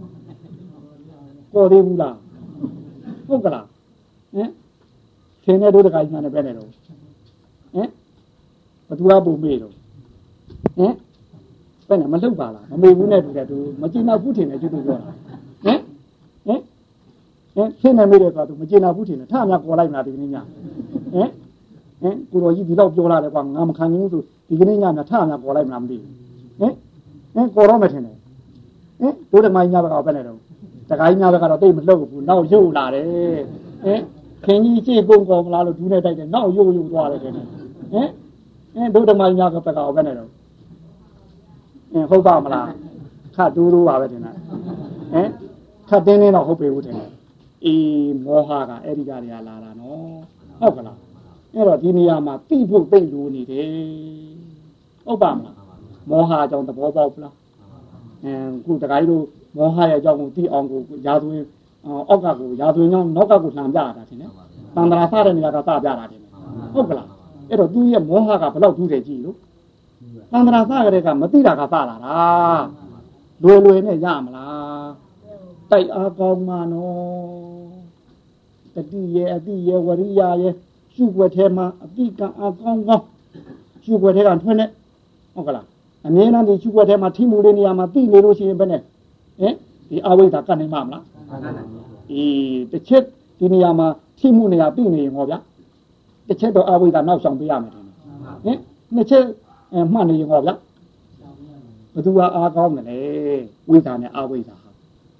ကိုသေးဘူးလားဟုတ်ကလားဟင်ဆင်းတဲ့တို့တခါကြီးနဲ့ဘယ်နဲ့တော့ဟင်ဘသူကပုံမေးတော့ဟင်ဘယ်နဲ့မလှုပ်ပါလားမမေ့ဘူးနဲ့တူတယ်သူမကျင်နာဘူးထင်တယ်ကျွတ်တူပြောတာဟင်ဟင်ဟင်ဆင်းနေမိတဲ့ကောင်သူမကျင်နာဘူးထင်တယ်ထများခေါ်လိုက်မလားဒီကနေ့ညဟင်ဟင်ကိုတော်ကြီးဒီတော့ပြောလာတယ်ကွာငါမခံနိုင်ဘူးဆိုဒီကနေ့ညများထများခေါ်လိုက်မလားမသိဘူးဟင်ဟင်ခေါ်တော့မထင်တယ်ဟင်တို့ဓမ္မကြီးညဘက်ကဘယ်နဲ့တော့တခါကြီးညဘက်ကတော့တိတ်မလှုပ်ဘူးနောက်ရုပ်လာတယ်ဟင်ခင်ကြီးကြည့်ကုန်ကောမလားလို့ဒူးနဲ့တိုက်တယ်နောက်ရုပ်ရုပ်သွားတယ်ခင်ဗျဟင်ဟင်တို့ဓမ္မကြီးညဘက်ကဘယ်နဲ့တော့အင်းဟုတ်ပါမလားခတ်တူးတူးပါပဲတင်တာဟင်ခတ်တင်းတင်းတော့ဟုတ်ပေဘူးတင်တယ်အေးမောဟကအဲ့ဒီကတွေကလာတာနော်ဟုတ်ကလားအဲ့တော့ဒီနေရာမှာတိဖို့သိလို့နေတယ်ဟုတ်ပါမလားမောဟကြောင့်သဘောပေါက်လားအင်းခုတခါကြီးတို့မောဟရဲ့အကြောင်းကိုသိအောင်ကိုရာသွင်းအောက်ကကိုရာသွင်းကြောင့်နောက်ကကိုလှန်ပြတာတင်တယ်တန်ត្រာစတဲ့နေရာကစပြတာတင်တယ်ဟုတ်ကလားအဲ့တော့သူရဲ့မောဟကဘယ်လောက်ထူးတယ်ကြည့်လို့သန္တရာစကလေးကမသိတာကစလာတာလွယ်လွယ်နဲ့ရမလားတိုက်အားကောင်းမှာနော်တတိရဲ့အတိရဲ့ဝရိယရဲ့ရှုွက်ထဲမှာအတိကအားကောင်းကောင်းရှုွက်ထဲကထွန်းနေဟုတ်ကလားအမြဲတမ်းဒီရှုွက်ထဲမှာထိမှုလေးနေရာမှာသိနေလို့ရှိရင်ဘယ်နဲ့ဟင်ဒီအဝိဇ္ဇာကတ်နိုင်မှာမလားအေးတစ်ချက်ဒီနေရာမှာထိမှုနေရာသိနေရင်ဟောဗျာတစ်ချက်တော့အဝိဇ္ဇာနောက်ဆောင်ပေးရမယ်ဟင်နှစ်ချက်အဲမှတ်နေရင်ဟောဗျဘသူကအားကောင်းတယ်လေဝိဇ္ဇာနဲ့အဝိဇ္ဇာဟာ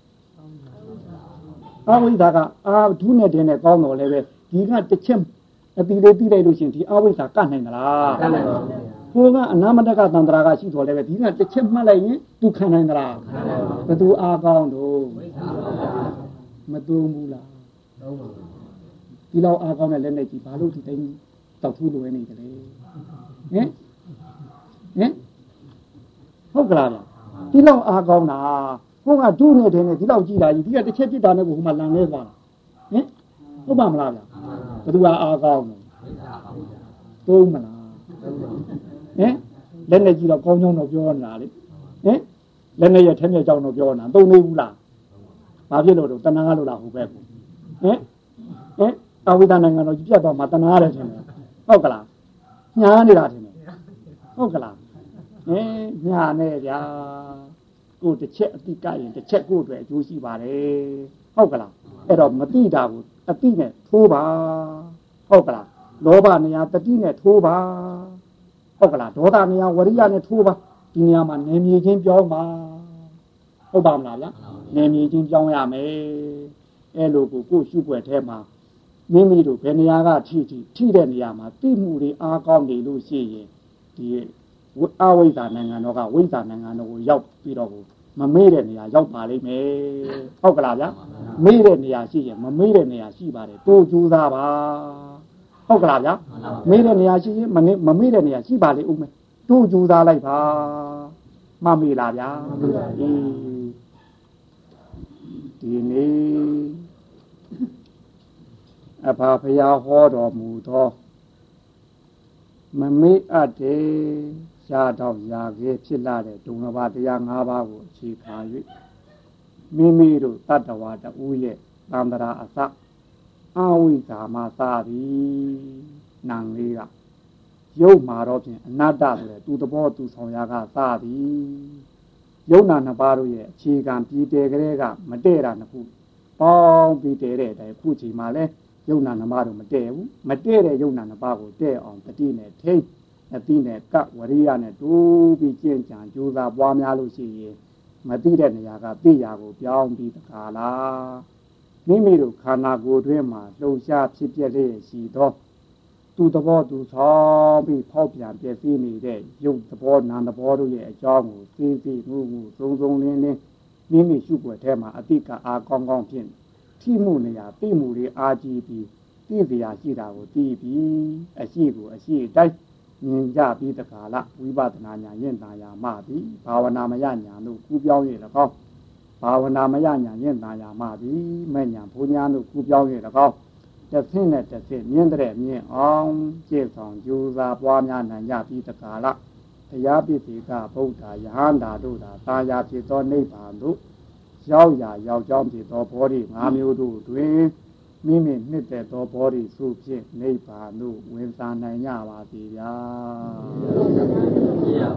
အဝိဇ္ဇာကအာဒုနဲ့တင်းနဲ့ကောင်းတော့လည်းပဲဒီကတစ်ချက်အတိလေးပြီးလိုက်လို့ရှိရင်ဒီအဝိဇ္ဇာကတ်နိုင်သလားကတ်နိုင်ပါဘူးဘုရားအနာမတကသန္တရာကရှိတော်လည်းပဲဒီကတစ်ချက်မှတ်လိုက်ရင်သူခံနိုင်သလားဘသူအားကောင်းတော့မသုံးဘူးလားသုံးပါဘူးဒီလောက်အားကောင်းတဲ့လက်နဲ့ကြည့်ဘာလို့ဒီတိုင်းတောက်ထူးလိုနေတယ်လေဟင်ဟင်ဟုတ်ကလားဒီလောက်အားကောင်းတာဟိုကဒုနဲ့တင်းနဲ့ဒီလောက်ကြည့်တာကြီးဒီကတစ်ချက်ပြစ်တာနဲ့ကိုဟိုမှာလန်လဲသွားဟင်ဟုတ်ပါမလားဗျဘယ်သူကအားကောင်းလဲသုံးမလားဟင်လက်နဲ့ကြည့်တော့ကောင်းကြောင်းတော့ပြောနေတာလေဟင်လက်နဲ့ရထဲမြက်ကြောင်းတော့ပြောနေတာသုံးနေဘူးလားဘာဖြစ်လို့တော့တဏှာလို့လားဟိုဘက်ကိုဟင်ဟင်အဝိဒနိုင်ငံတော်ကြီးပြတ်သွားမှာတဏှာတယ်ထင်တယ်ဟုတ်ကလားညားနေတာထင်တယ်ဟုတ်ကလားဟင်းညာနဲ့ဗျာကိုတစ်ချက်အတိကရင်တစ်ချက်ကိုအတွက်အကျိုးရှိပါတယ်ဟုတ်ကလားအဲ့တော့မတိတာကိုအတိနဲ့ထိုးပါဟုတ်ကလားလောဘနေရာတတိနဲ့ထိုးပါဟုတ်ကလားဒေါသနေရာဝရိယနဲ့ထိုးပါဒီနေရာမှာနေမြေချင်းပြောင်းပါဟုတ်ပါမလားဗျာနေမြေချင်းပြောင်းရမယ်အဲ့လိုကိုကိုရှုွက်ထဲမှာမိမိတို့ဘယ်နေရာကထိထိထိတဲ့နေရာမှာတိမှုတွေအားကောင်းနေလို့ရှိရင်ဒီအဝိဇ္ဇာနိုင်ငံတော်ကဝိဇ္ဇာနိုင်ငံတော်ကိုရောက်ပြီးတော့မမေ့တဲ့နေရာရောက်ပါလိမ့်မယ်ဟုတ်ကလားဗျာမေ့တဲ့နေရာရှိရင်မမေ့တဲ့နေရာရှိပါတယ်တိုးကြိုးစားပါဟုတ်ကလားဗျာမေ့တဲ့နေရာရှိရင်မမမေ့တဲ့နေရာရှိပါလိမ့်ဦးမယ်တိုးကြိုးစားလိုက်ပါမမေ့လားဗျာအေးဒီနေ့အဖာဖရာဟောတော်မူသောမမေ့အပ်တဲ့ရှားတော့ရာခဲဖြစ်လာတဲ့ဒုံလဘတရား၅ပါးကိုအခြေခံ၍မိမိတို့တတ္တဝါတူရဲ့သံဃာအစအဝိဇ္ဇာမသာသည်နံလေးကရုပ်မှာတော့ဖြင့်အနတ္တဆိုတဲ့သူသဘောသူဆောင်ရာကသာသည်ယုံနာနှစ်ပါးတို့ရဲ့အခြေခံပြည်တယ်ကလေးကမတည့်တာနှစ်ခုပေါင်းပြီးတည်တဲ့အတိုင်းခုချိန်မှာလဲယုံနာနှစ်ပါးတို့မတည့်ဘူးမတည့်တဲ့ယုံနာနှစ်ပါးကိုတည့်အောင်တတိနဲ့ထိတ်အတိနဲ့ကဝရိယနဲ့တိုးပြီးကျင့်ကြံကြိုးစားပွားများလို့ရှိရင်မသိတဲ့နေရာကသိရာကိုပြောင်းပြီးတခါလားမိမိတို့ခန္ဓာကိုယ်တွင်းမှာလှုပ်ရှားဖြစ်ပြလျက်ရှိသောသူသဘောသူဆောင်ပြီးဖောက်ပြန်ပြည့်စည်နေတဲ့ယုတ်သဘောနာမ်သဘောတို့ရဲ့အကြောင်းကိုသိသိမှုမှုသုံးသုံးလင်းလင်းမိမိရှုွက်ထဲမှာအတိကအားကောင်းကောင်းဖြင့်ထိမှုနေရာသိမှုတွေအားကြီးပြီးသိစရာရှိတာကိုသိပြီးအရှိကိုအရှိတိုက်မြင်ကြပြီးတခါလားဝိပဿနာဉာဏ်ရင့်တာယာမှပြီးဘာဝနာမယဉာဏ်တို့ကူးပြောင်းရ၎င်းဘာဝနာမယဉာဏ်ရင့်တာယာမှပြီးမဲ့ဉာဏ်ဘုံဉာဏ်တို့ကူးပြောင်းရ၎င်းတစ်ဆင့်နဲ့တစ်ဆင့်မြင့်တဲ့မြင့်အောင်ကျင့်ဆောင်ကြိုးစားပွားများနိုင်ကြပြီးတကားလားတရားပစ္စည်းကဗုဒ္ဓယဟန္တာတို့သာသာယာဖြစ်သောနိဗ္ဗာန်သို့ရောက်ရာရောက်ကြောင်းဖြစ်သောဘောဓိ၅မျိုးတို့တွင်မိမိနှစ်သက်သောဘောဓိစုဖြင့်နိဗ္ဗာန်သို့ဝင်စားနိုင်ကြပါစေဗျာ